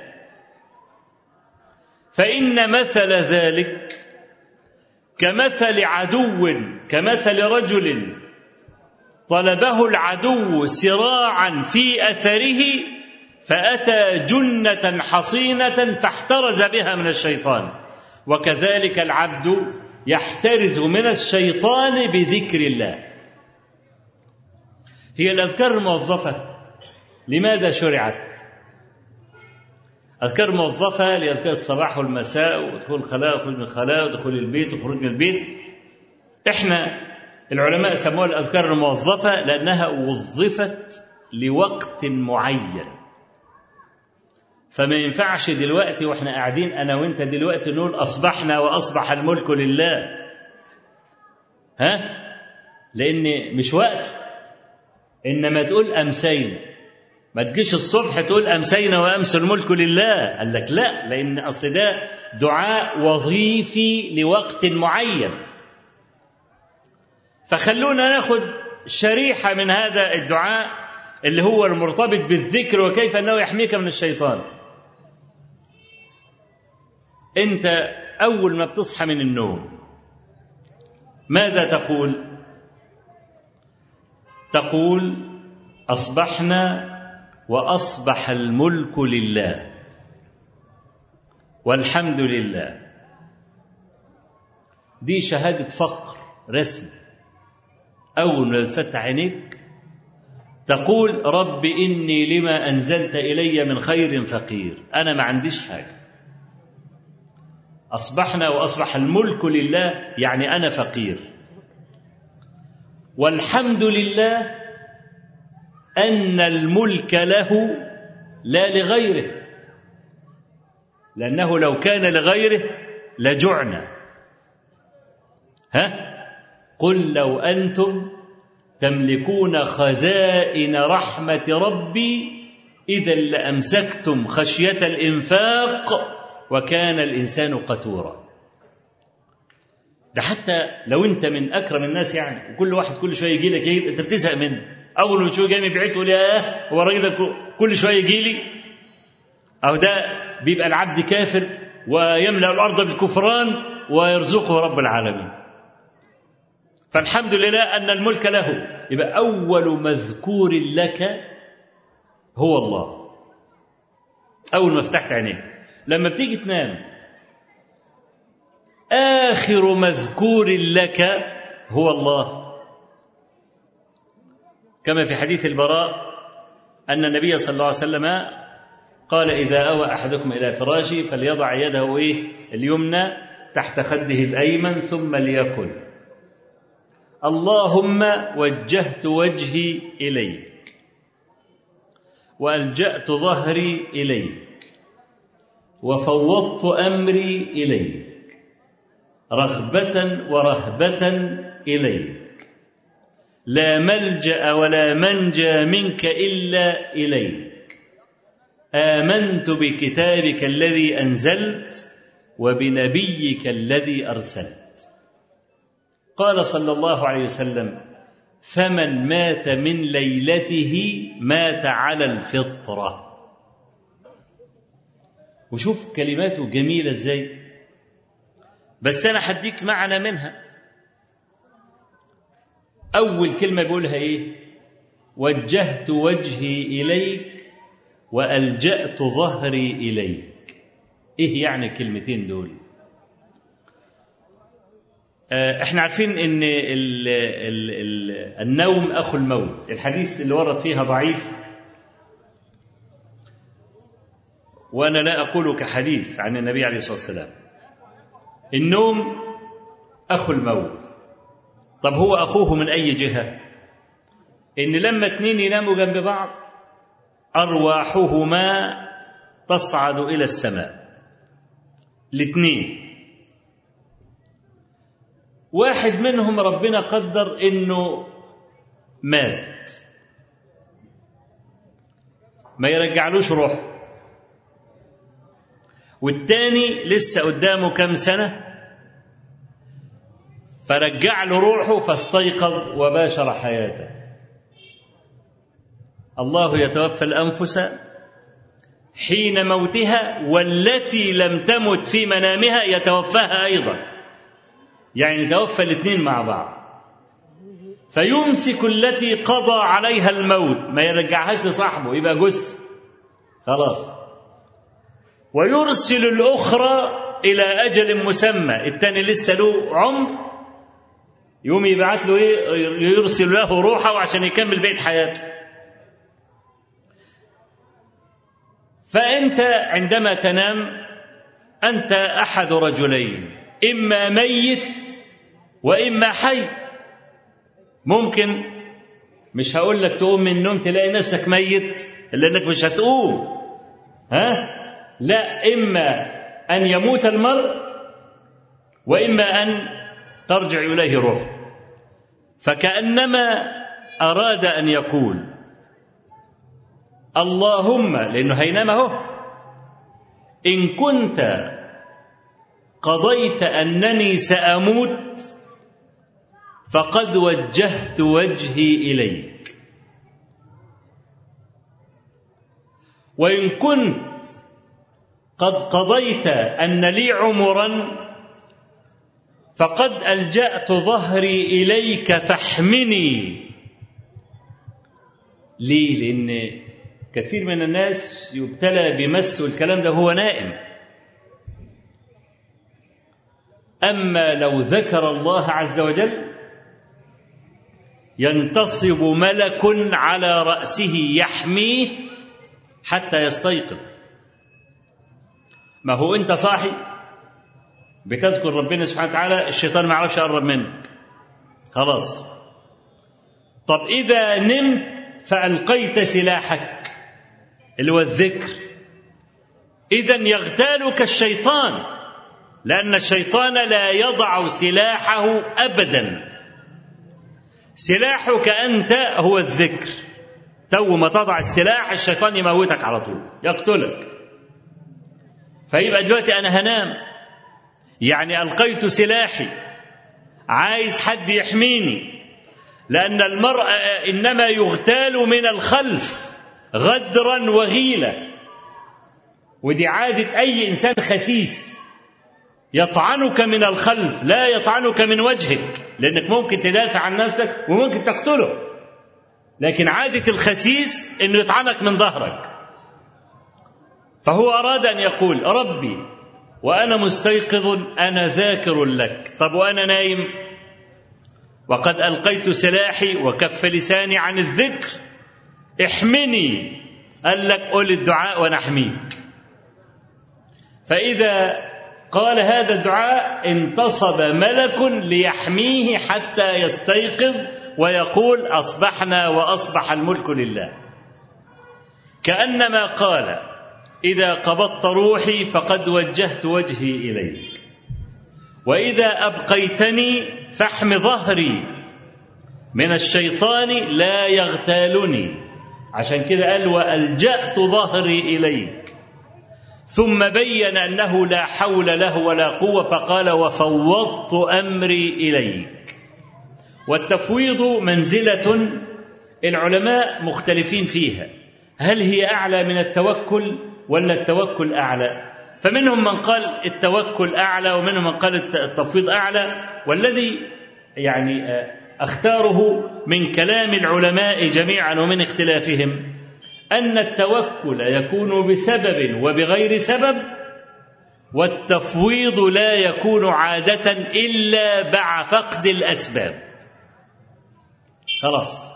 فإن مثل ذلك كمثل عدو كمثل رجل طلبه العدو سراعا في أثره فأتى جنة حصينة فاحترز بها من الشيطان، وكذلك العبد يحترز من الشيطان بذكر الله. هي الأذكار الموظفة لماذا شرعت؟ أذكار موظفة لأذكار الصباح والمساء ودخول الخلاء وخروج من الخلاء ودخول البيت وخروج من البيت. إحنا العلماء سموها الأذكار الموظفة لأنها وظفت لوقت معين، فما ينفعش دلوقتي وإحنا قاعدين أنا وإنت دلوقتي نقول أصبحنا وأصبح الملك لله، ها؟ لأن مش وقت. إنما تقول أمسينا، ما تجيش الصبح تقول أمسينا وأمس الملك لله. قال لك لا، لأن أصل ده دعاء وظيفي لوقت معين. فخلونا ناخد شريحة من هذا الدعاء اللي هو المرتبط بالذكر وكيف أنه يحميك من الشيطان. أنت أول ما بتصحى من النوم ماذا تقول؟ تقول أصبحنا وأصبح الملك لله والحمد لله. دي شهادة فقر رسمي. أول ما تفتح عينيك تقول رب إني لما أنزلت إلي من خير فقير، أنا ما عنديش حاجة. أصبحنا وأصبح الملك لله يعني أنا فقير. والحمد لله أن الملك له لا لغيره، لأنه لو كان لغيره لجعنا. ها؟ قل لو أنتم تملكون خزائن رحمة ربي إذا لأمسكتم خشية الإنفاق وكان الإنسان قتورا. ده حتى لو أنت من أكرم الناس يعني، وكل واحد كل شوية يجي لك يجي أنت بتزهق منه. أول ما تشوفه جاي من بعيد تقول ياه هو الراجل ده كل شوية يجي لي. أو ده بيبقى العبد كافر ويملأ الأرض بالكفران ويرزقه رب العالمين. فالحمد لله أن الملك له. يبقى أول مذكور لك هو الله. أول ما فتحت عينيك. لما بتيجي تنام آخر مذكور لك هو الله، كما في حديث البراء أن النبي صلى الله عليه وسلم قال إذا أوى أحدكم إلى فراشه فليضع يده إيه اليمنى تحت خده الأيمن ثم ليقل اللهم وجهت وجهي إليك وألجأت ظهري إليك وفوضت أمري إليك رغبة ورهبة إليك لا ملجأ ولا منجى منك إلا إليك آمنت بكتابك الذي أنزلت وبنبيك الذي أرسلت. قال صلى الله عليه وسلم فمن مات من ليلته مات على الفطرة. وشوف كلماته جميلة ازاي، بس أنا حديك معنى منها. أول كلمة بيقولها إيه؟ وجهت وجهي إليك وألجأت ظهري إليك. إيه يعني الكلمتين دول؟ احنا عارفين ان ال ال ال النوم اخو الموت. الحديث اللي ورد فيها ضعيف، وانا لا اقول كحديث عن النبي عليه الصلاه والسلام. النوم اخو الموت. طب هو اخوه من اي جهه؟ ان لما اتنين يناموا جنب بعض ارواحهما تصعد الى السماء، الاثنين. واحد منهم ربنا قدر انه مات، ما يرجعلوش روح، والتاني لسه قدامه كم سنة فرجع له روحه فاستيقظ وباشر حياته. الله يتوفى الأنفس حين موتها والتي لم تمت في منامها يتوفاها أيضا، يعني توفى الاثنين مع بعض. فيمسك التي قضى عليها الموت، ما يرجعهاش لصاحبه، يبقى جثة خلاص، ويرسل الأخرى إلى أجل مسمى. الثاني لسه له عمر، يوم يبعث له إيه؟ يرسل له روحه عشان يكمل بقية حياته. فأنت عندما تنام أنت أحد رجلين، إما ميت وإما حي. ممكن مش هقول لك تقوم من النوم تلاقي نفسك ميت لأنك مش هتقوم، ها؟ لا، إما أن يموت المرء وإما أن ترجع إليه روح. فكأنما أراد أن يقول اللهم، لأنه هينام اهو، إن كنت قضيت أنني سأموت فقد وجهت وجهي إليك، وإن كنت قد قضيت أن لي عمرا فقد ألجأت ظهري إليك فاحمني. ليه؟ لأن كثير من الناس يبتلى بمس والكلام ده هو نائم. أما لو ذكر الله عز وجل ينتصب ملك على رأسه يحميه حتى يستيقظ. ما هو أنت صاحي بتذكر ربنا سبحانه وتعالى، الشيطان ما يعرفش يقرب منك خلاص. طب إذا نمت فألقيت سلاحك اللي هو الذكر، إذن يغتالك الشيطان، لأن الشيطان لا يضع سلاحه أبدا. سلاحك أنت هو الذكر. تو ما تضع السلاح الشيطان يموتك على طول، يقتلك. فيبقى دلوقتي أنا هنام، يعني ألقيت سلاحي، عايز حد يحميني، لأن المرء إنما يغتال من الخلف غدرا وغيلة، ودي عادة أي إنسان خسيس، يطعنك من الخلف لا يطعنك من وجهك، لأنك ممكن تدافع عن نفسك وممكن تقتله، لكن عادة الخسيس إنه يطعنك من ظهرك. فهو أراد أن يقول ربي وأنا مستيقظ أنا ذاكر لك. طب وأنا نايم وقد ألقيت سلاحي وكف لساني عن الذكر، احمني. قال لك قل الدعاء ونحميك. فإذا قال هذا الدعاء انتصب ملك ليحميه حتى يستيقظ ويقول أصبحنا وأصبح الملك لله. كأنما قال إذا قبضت روحي فقد وجهت وجهي إليك، وإذا أبقيتني فاحم ظهري من الشيطان لا يغتالني. عشان كده قال وألجأت ظهري إليك. ثم بين أنه لا حول له ولا قوة، فقال وفوضت أمري إليك. والتفويض منزلة العلماء مختلفين فيها، هل هي أعلى من التوكل ولا التوكل أعلى؟ فمنهم من قال التوكل أعلى ومنهم من قال التفويض أعلى، والذي يعني أختاره من كلام العلماء جميعا ومن اختلافهم أن التوكل يكون بسبب وبغير سبب، والتفويض لا يكون عادة إلا مع فقد الأسباب. خلاص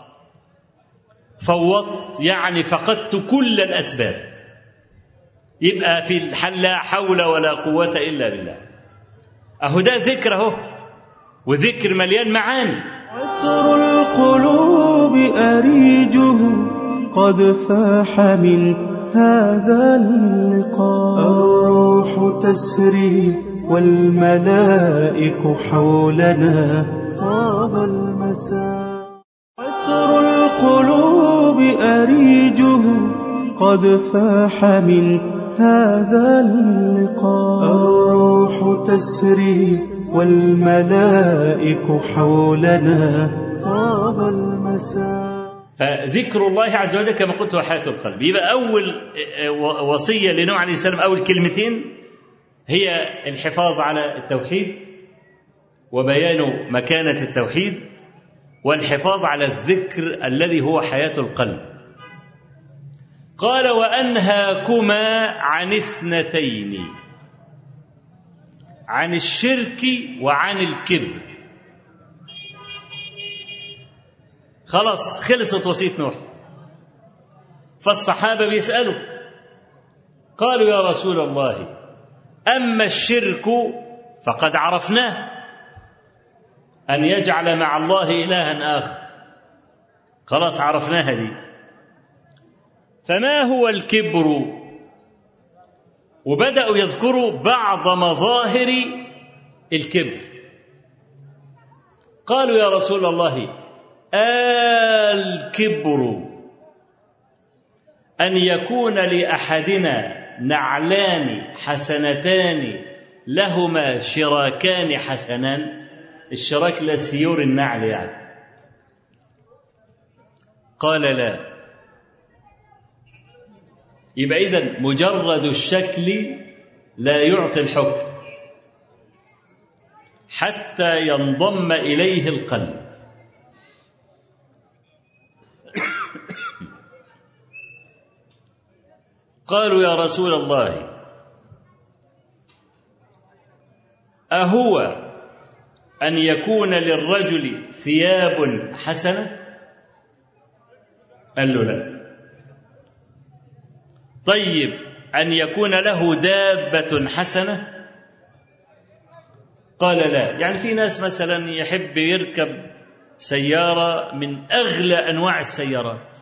فوضت يعني فقدت كل الأسباب، يبقى في الحل لا حول ولا قوة إلا بالله. أهو ده ذكر أهو، وذكر مليان معاني. عطر القلوب أريجه قد فاح من هذا اللقاء، الروح تسري والملائك حولنا طاب المساء. عطر القلوب أريجه قد فاح من هذا اللقاء، الروح تسري والملائك حولنا طاب المساء. فذكر الله عز وجل كما قلت هو حياة القلب. يبقى أول وصية لنوح عليه السلام، أول كلمتين، هي الحفاظ على التوحيد وبيان مكانة التوحيد، والحفاظ على الذكر الذي هو حياة القلب. قال وأنهاكما عن اثنتين، عن الشرك وعن الكبر. خلاص خلصت وصية نوح. فالصحابة بيسألوا قالوا يا رسول الله أما الشرك فقد عرفناه، أن يجعل مع الله إلها آخر، خلاص عرفناها دي. فما هو الكبر؟ وبدأوا يذكروا بعض مظاهر الكبر. قالوا يا رسول الله الكبر أن يكون لأحدنا نعلان حسنتان لهما شراكان حسنان. الشراك لسيور النعل يعني. قال لا. يبقى إذن مجرد الشكل لا يعطي الحكم حتى ينضم إليه القلب. قالوا يا رسول الله أهو أن يكون للرجل ثياب حسنة؟ قال له لا. طيب أن يكون له دابة حسنة؟ قال لا. يعني في ناس مثلا يحب يركب سيارة من أغلى أنواع السيارات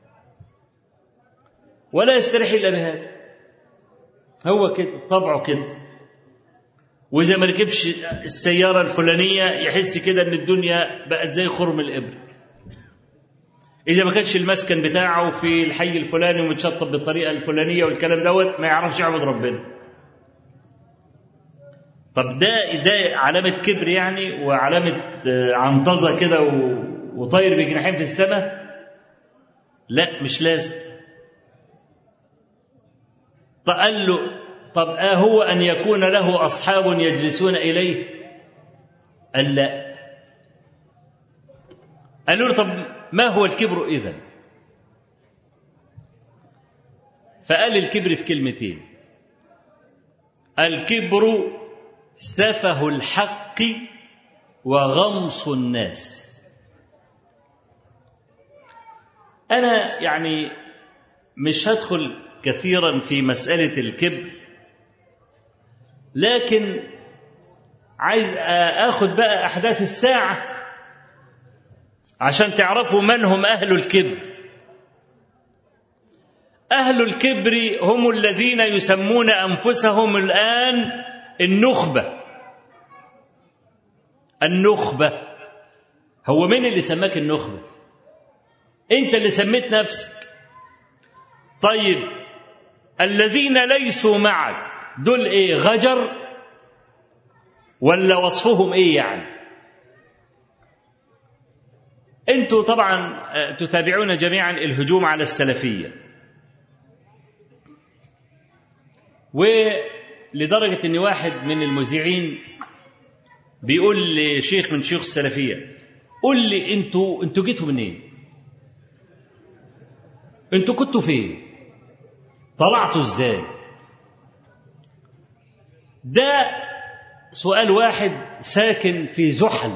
ولا يستريح إلا بهذا، هو كده طبعه كده. وإذا ما ركبش السيارة الفلانية يحس كده إن الدنيا بقت زي خرم الإبر. إذا ما كانش المسكن بتاعه في الحي الفلاني ومتشطب بالطريقة الفلانية والكلام دوت ما يعرفش يعبد ربنا. طب ده ده علامة كبر يعني، وعلامة عنطزة كده وطير بجناحين في السماء؟ لا مش لازم. فقال له طب أهو أن يكون له أصحاب يجلسون إليه؟ قال لا. قالوا له طب ما هو الكبر إذن؟ فقال الكبر في كلمتين: الكبر سفه الحق وغمص الناس. أنا يعني مش هدخل كثيرا في مسألة الكبر، لكن عايز آخذ بقى أحداث الساعة عشان تعرفوا من هم أهل الكبر. أهل الكبر هم الذين يسمون أنفسهم الآن النخبة. النخبة. هو مين اللي سماك النخبة؟ أنت اللي سميت نفسك. طيب الذين ليسوا معك دول إيه؟ غجر ولا وصفهم إيه يعني؟ أنتوا طبعا تتابعون جميعا الهجوم على السلفية، ولدرجة أن واحد من المذيعين بيقول لشيخ من شيوخ السلفية: قل لي انتوا انتوا جيتوا منين؟ انتوا كنتوا فين؟ طلعتوا ازاي؟ ده سؤال واحد ساكن في زحل،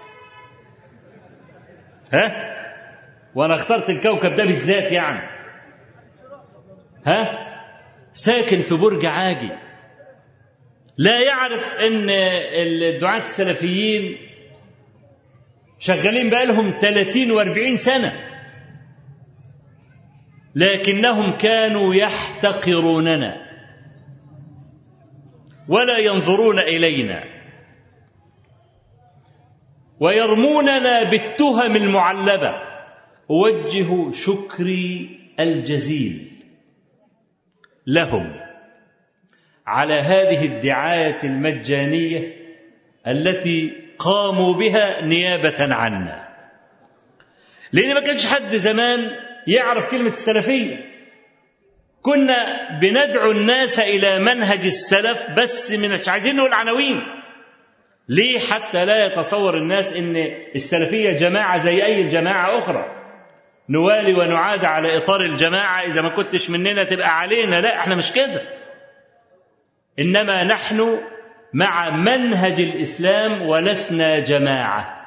ها؟ وانا اخترت الكوكب ده بالذات يعني، ها؟ ساكن في برج عاجي، لا يعرف ان الدعاة السلفيين شغالين بقالهم ثلاثين وأربعين سنة، لكنهم كانوا يحتقروننا ولا ينظرون إلينا ويرموننا بالتهم المعلبة. أوجه شكري الجزيل لهم على هذه الدعاية المجانية التي قاموا بها نيابة عنا، لأن ما كانش حد زمان يعرف كلمة السلفية. كنا بندعو الناس إلى منهج السلف بس مش عايزين نقول عناوين. ليه؟ حتى لا يتصور الناس إن السلفية جماعة زي أي جماعة أخرى نوالي ونعاد على إطار الجماعة، إذا ما كنتش مننا تبقى علينا. لا، احنا مش كده، إنما نحن مع منهج الإسلام ولسنا جماعة.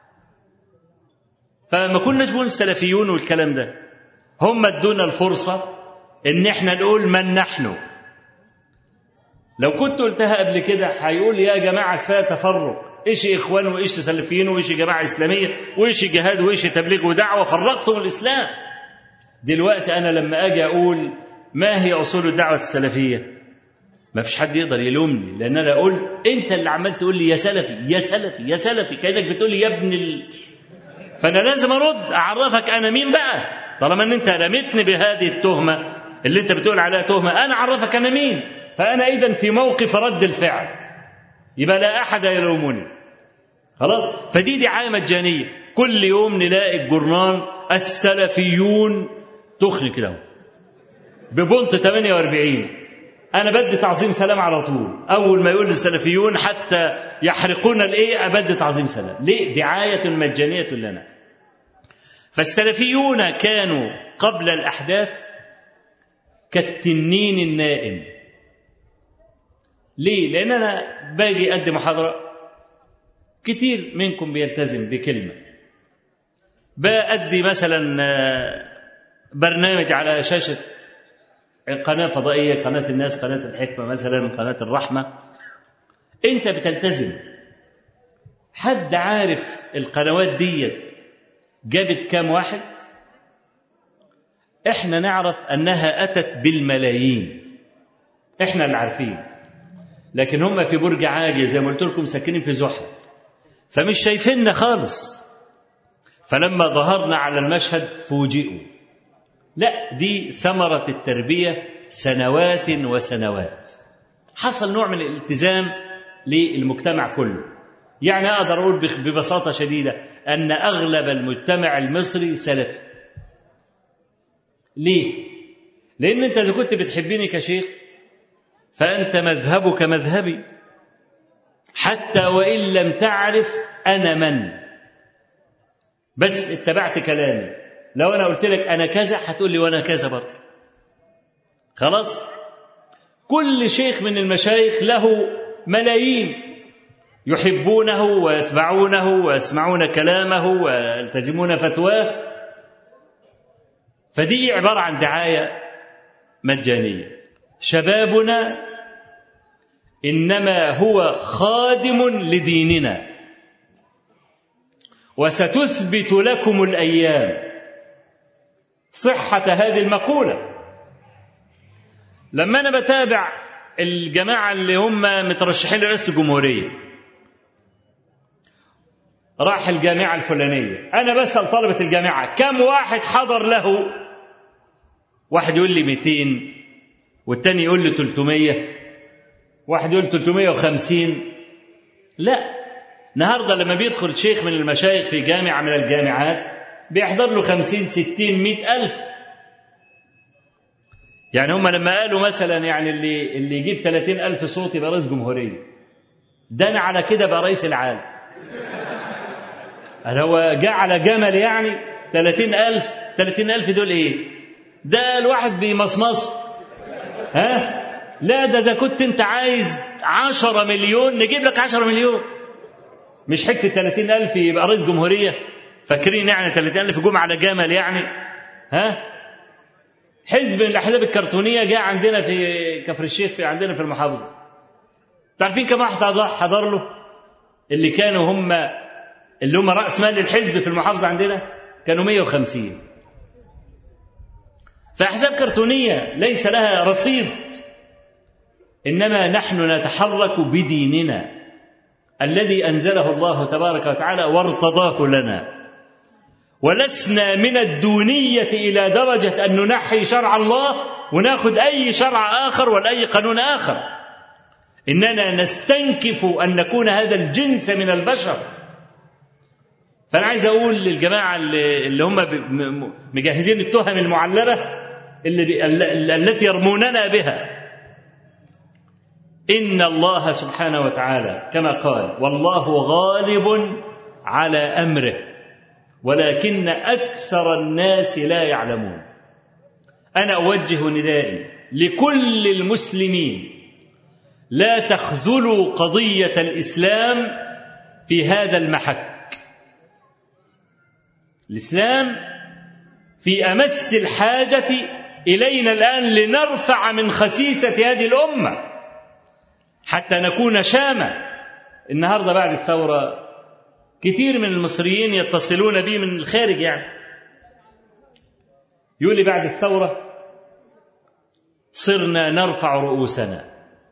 فما كناش بنقول السلفيون والكلام ده، هم ادونا الفرصة إن احنا نقول من نحن. لو كنت قلتها قبل كده هيقول يا جماعة كفاية تفرق، إيش إخوان وإيش سلفيين وإيش جماعة إسلامية وإيش جهاد وإيش تبليغ ودعوة، فرقتم الإسلام. دلوقتي أنا لما أجي أقول ما هي أصول الدعوة السلفية، ما فيش حد يقدر يلومني، لأن أنا قلت أنت اللي عمال تقول لي يا سلفي يا سلفي يا سلفي، كأنك بتقول لي يا ابن ال... فأنا لازم أرد أعرفك أنا مين بقى، طالما أن أنت رميتني بهذه التهمة اللي أنت بتقول عليها تهمة، أنا أعرفك أنا مين. فأنا إذن في موقف رد الفعل، يبقى لا أحد يلومني. خلاص؟ فدي دعاية مجانية. كل يوم نلاقي الجورنال السلفيون تخني كده ببونت ثمانية وأربعين، أنا بدي تعظيم سلام على طول. أول ما يقول السلفيون حتى يحرقون الإيه أبدي تعظيم سلام. ليه؟ دعاية مجانية لنا. فالسلفيون كانوا قبل الأحداث كالتنين النائم. ليه؟ لأن أنا باجي أدي محاضرة، كتير منكم بيلتزم بكلمة، بأدي مثلا برنامج على شاشة قناة فضائية، قناة الناس، قناة الحكمة مثلا، قناة الرحمة، أنت بتلتزم. حد عارف القنوات ديت جابت كام واحد؟ إحنا نعرف أنها أتت بالملايين، إحنا اللي عارفين، لكن هم في برج عاجي زي ما قلت لكم ساكنين في زحل، فمش شايفيننا خالص. فلما ظهرنا على المشهد فوجئوا. لا، دي ثمرة التربية، سنوات وسنوات حصل نوع من الالتزام للمجتمع كله. يعني أقدر أقول ببساطة شديدة أن أغلب المجتمع المصري سلفي. ليه؟ لأن أنت إذا كنت بتحبيني كشيخ فأنت مذهبك مذهبي، حتى وإن لم تعرف أنا من، بس اتبعت كلامي. لو أنا قلت لك أنا كذا هتقول لي وأنا كذا برضه. خلاص؟ كل شيخ من المشايخ له ملايين يحبونه ويتبعونه ويسمعون كلامه ويلتزمون فتواه. فدي عبارة عن دعاية مجانية. شبابنا إنما هو خادم لديننا، وستثبت لكم الأيام صحة هذه المقولة. لما أنا بتابع الجماعة اللي هم مترشحين لرئاسة الجمهورية، راح الجامعة الفلانية، أنا بسأل طلبة الجامعة كم واحد حضر له؟ واحد يقول لي مئتين، والتاني يقول لي ثلاثمية، واحد يقول ثلاثمية وخمسين. لا، النهارده لما بيدخل شيخ من المشايخ في جامعة من الجامعات بيحضر له خمسين ستين مئة ألف. يعني هم لما قالوا مثلا يعني اللي اللي يجيب ثلاثين ألف صوت يبقى رئيس جمهورية، ده أنا على كده بقى رئيس العالم. قال هو جاء على جمل يعني ثلاثين ألف ثلاثين ألف دول إيه؟ ده الواحد بمصمص. ها؟ لا ده إذا كنت أنت عايز عشرة مليون نجيب لك عشرة مليون، مش حتة ثلاثين ألف يبقى رئيس جمهورية. فاكرين يعني ثلاثين ألف جم على جمل يعني؟ ها؟ حزب من الأحزاب الكرتونية جاء عندنا في كفر الشيخ في عندنا في المحافظة. تعرفين كم واحد حضر له؟ اللي كانوا هم اللي هم رأس مال الحزب في المحافظة عندنا كانوا مئة وخمسين. فأحزاب كرتونية ليس لها رصيد، إنما نحن نتحرك بديننا الذي أنزله الله تبارك وتعالى وارتضاه لنا، ولسنا من الدونية إلى درجة أن ننحي شرع الله ونأخذ أي شرع آخر ولا أي قانون آخر، إننا نستنكف أن نكون هذا الجنس من البشر. فأنا عايز أقول للجماعة اللي هم مجهزين التهم المعلبة اللي التي يرموننا بها، إن الله سبحانه وتعالى كما قال والله غالب على أمره ولكن أكثر الناس لا يعلمون. أنا أوجه ندائي لكل المسلمين لا تخذلوا قضية الإسلام في هذا المحك. الإسلام في أمس الحاجة إلينا الآن لنرفع من خسيسة هذه الأمة حتى نكون شامة. النهاردة بعد الثورة كثير من المصريين يتصلون بي من الخارج يعني يقول لي بعد الثورة صرنا نرفع رؤوسنا.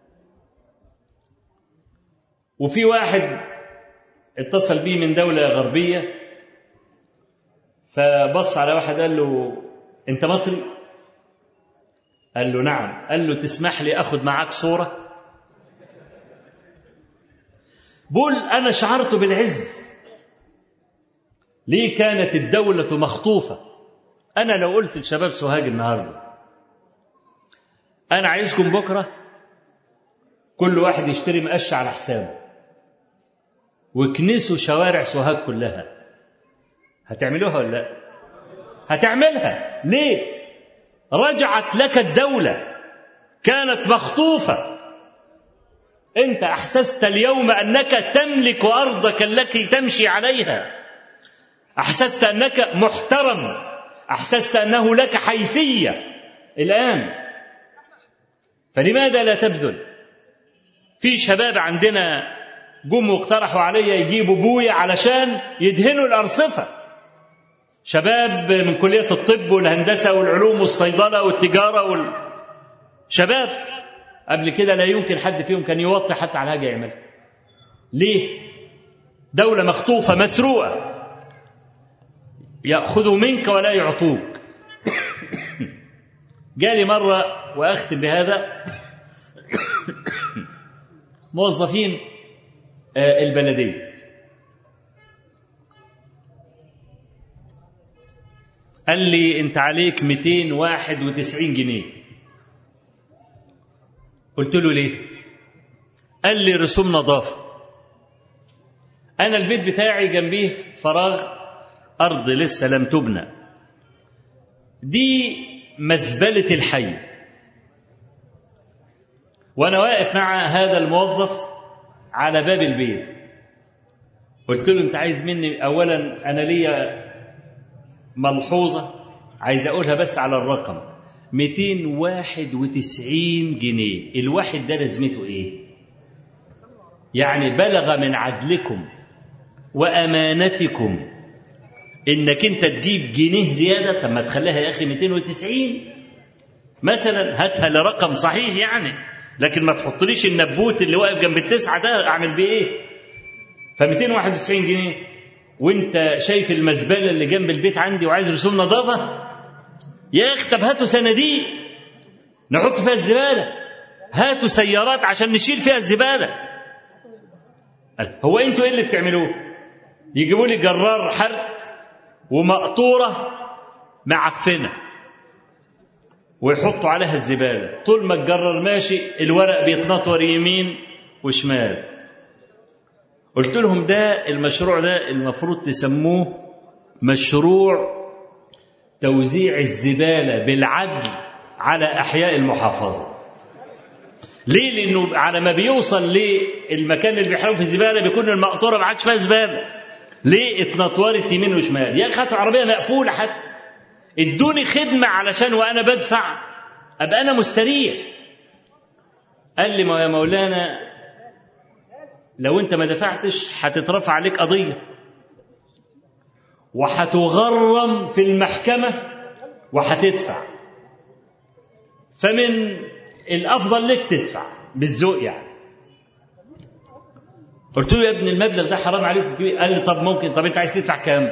وفي واحد اتصل بي من دولة غربية فبص على واحد قال له أنت مصري؟ قال له نعم. قال له تسمح لي أخذ معاك صورة؟ بقول أنا شعرت بالعز. ليه؟ كانت الدولة مخطوفة. أنا لو قلت لشباب سوهاج النهاردة أنا عايزكم بكرة كل واحد يشتري مقش على حسابه وكنسوا شوارع سوهاج كلها، هتعملوها ولا لا؟ هتعملها. ليه؟ رجعت لك الدولة، كانت مخطوفة. أنت أحسست اليوم أنك تملك أرضك التي تمشي عليها، أحسست أنك محترم، أحسست أنه لك حيثية الآن. فلماذا لا تبذل؟ في شباب عندنا جم واقترحوا علي يجيبوا بوية علشان يدهنوا الأرصفة، شباب من كلية الطب والهندسة والعلوم والصيدلة والتجارة والشباب قبل كده لا يمكن حد فيهم كان يوطي حتى على حاجة يعمل. ليه؟ دولة مخطوفة مسروقة، يأخذوا منك ولا يعطوك. جالي مرة وأختم بهذا موظفين البلدية قال لي أنت عليك مئتين وواحد وتسعين جنيه. قلت له ليه؟ قال لي رسوم نظافة. أنا البيت بتاعي جنبيه فراغ أرض لسه لم تبنى، دي مزبلة الحي. وأنا واقف مع هذا الموظف على باب البيت قلت له أنت عايز مني أولا أنا ليا ملحوظة عايز أقولها بس على الرقم مئتين وواحد وتسعين جنيه. الواحد ده لازمته إيه؟ يعني بلغ من عدلكم وأمانتكم إنك أنت تجيب جنيه زيادة. طب ما تخليها يا أخي مئتين وتسعين مثلا، هاتها لرقم صحيح يعني، لكن ما تحطليش النبوت اللي واقف جنب التسعة ده أعمل بيه إيه؟ فمئتين وواحد وتسعين جنيه وأنت شايف المزبلة اللي جنب البيت عندي وعايز رسوم نظافة؟ يا أخي طب هاتوا صناديق نحط فيها الزبالة، هاتوا سيارات عشان نشيل فيها الزبالة. هو أنتوا إيه اللي بتعملوه؟ يجيبوا لي جرار حرق ومقطورة معفنة ويحطوا عليها الزبالة، طول ما الجرار ماشي الورق بيتنطور يمين وشمال. قلت لهم ده المشروع ده المفروض تسموه مشروع توزيع الزبالة بالعدل على أحياء المحافظة. ليه؟ لأنه على ما بيوصل للمكان اللي بيحرقوا في الزبالة بيكون المقطورة ما عادش فيها زبالة. ليه؟ اتنطورت يمين وشمال. يا أخي العربية مقفولة، حتى ادوني خدمة علشان وأنا بدفع أبقى أنا مستريح. قال لي ما يا مولانا لو أنت ما دفعتش هتترفع عليك قضية وهتغرم في المحكمة وهتدفع، فمن الأفضل لك تدفع بالذوق يعني. قلت له يا ابن المبلغ ده حرام عليك. قال لي طب ممكن، طب أنت عايز تدفع كام؟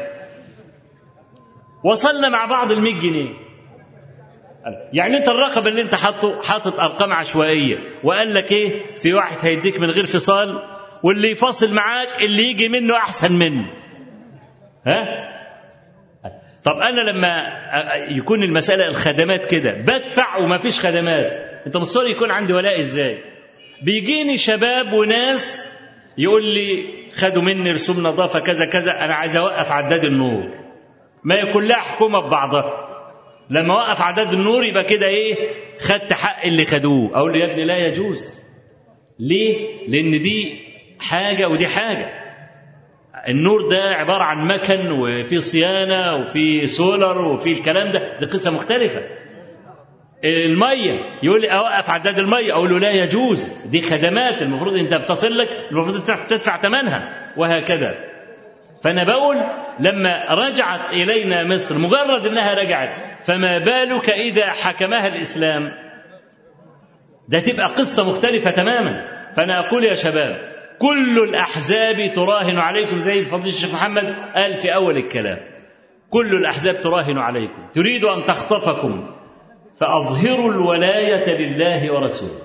وصلنا مع بعض المية جنيه. يعني أنت الرقم اللي أنت حاطه حاطط أرقام عشوائية، وقال لك إيه؟ في واحد هيديك من غير فصال، واللي يفاصل معاك اللي يجي منه أحسن منه. ها؟ طب أنا لما يكون المسألة الخدمات كده بدفع وما فيش خدمات، أنت متصور يكون عندي ولاء إزاي؟ بيجيني شباب وناس يقول لي خدوا مني رسوم نظافة كذا كذا، أنا عايز أوقف عداد النور. ما يكون لها حكومة ببعضها. لما وقف عداد النور يبقى كده إيه؟ خدت حق اللي خدوه. أقول له يا ابني لا يجوز. ليه؟ لأن دي حاجة ودي حاجة. النور ده عبارة عن مكن وفي صيانة وفي سولر وفي الكلام ده، دي قصة مختلفة. المية يقول لي أوقف عداد المية، أقول له لا يجوز، دي خدمات المفروض أنت بتصل لك، المفروض تدفع ثمنها، وهكذا. فأنا بقول لما رجعت إلينا مصر، مجرد أنها رجعت، فما بالك إذا حكمها الإسلام؟ ده تبقى قصة مختلفة تماما. فأنا أقول يا شباب كل الأحزاب تراهن عليكم، زي فضيلة الشيخ محمد قال في أول الكلام، كل الأحزاب تراهن عليكم، تريد أن تخطفكم، فأظهروا الولاية لله ورسوله.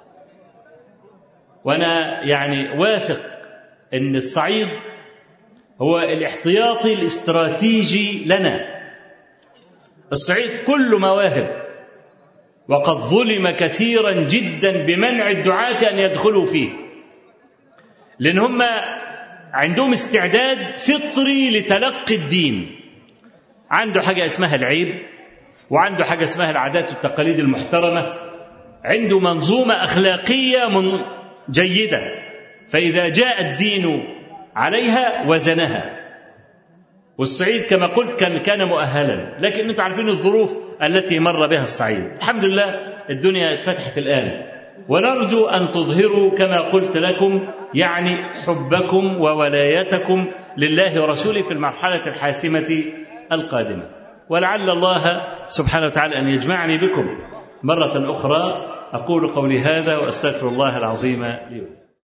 وأنا يعني واثق أن الصعيد هو الاحتياطي الاستراتيجي لنا. الصعيد كله مواهب، وقد ظلم كثيرا جدا بمنع الدعاة أن يدخلوا فيه، لأن هم عندهم استعداد فطري لتلقي الدين. عنده حاجة اسمها العيب، وعنده حاجة اسمها العادات والتقاليد المحترمة، عنده منظومة أخلاقية من جيدة، فإذا جاء الدين عليها وزنها. والصعيد كما قلت كان كان مؤهلا، لكن أنتم عارفين الظروف التي مر بها الصعيد. الحمد لله الدنيا اتفتحت الآن، ونرجو أن تظهروا كما قلت لكم يعني حبكم وولايتكم لله ورسوله في المرحلة الحاسمة القادمة. ولعل الله سبحانه وتعالى أن يجمعني بكم مرة أخرى. أقول قولي هذا وأستغفر الله العظيم لي.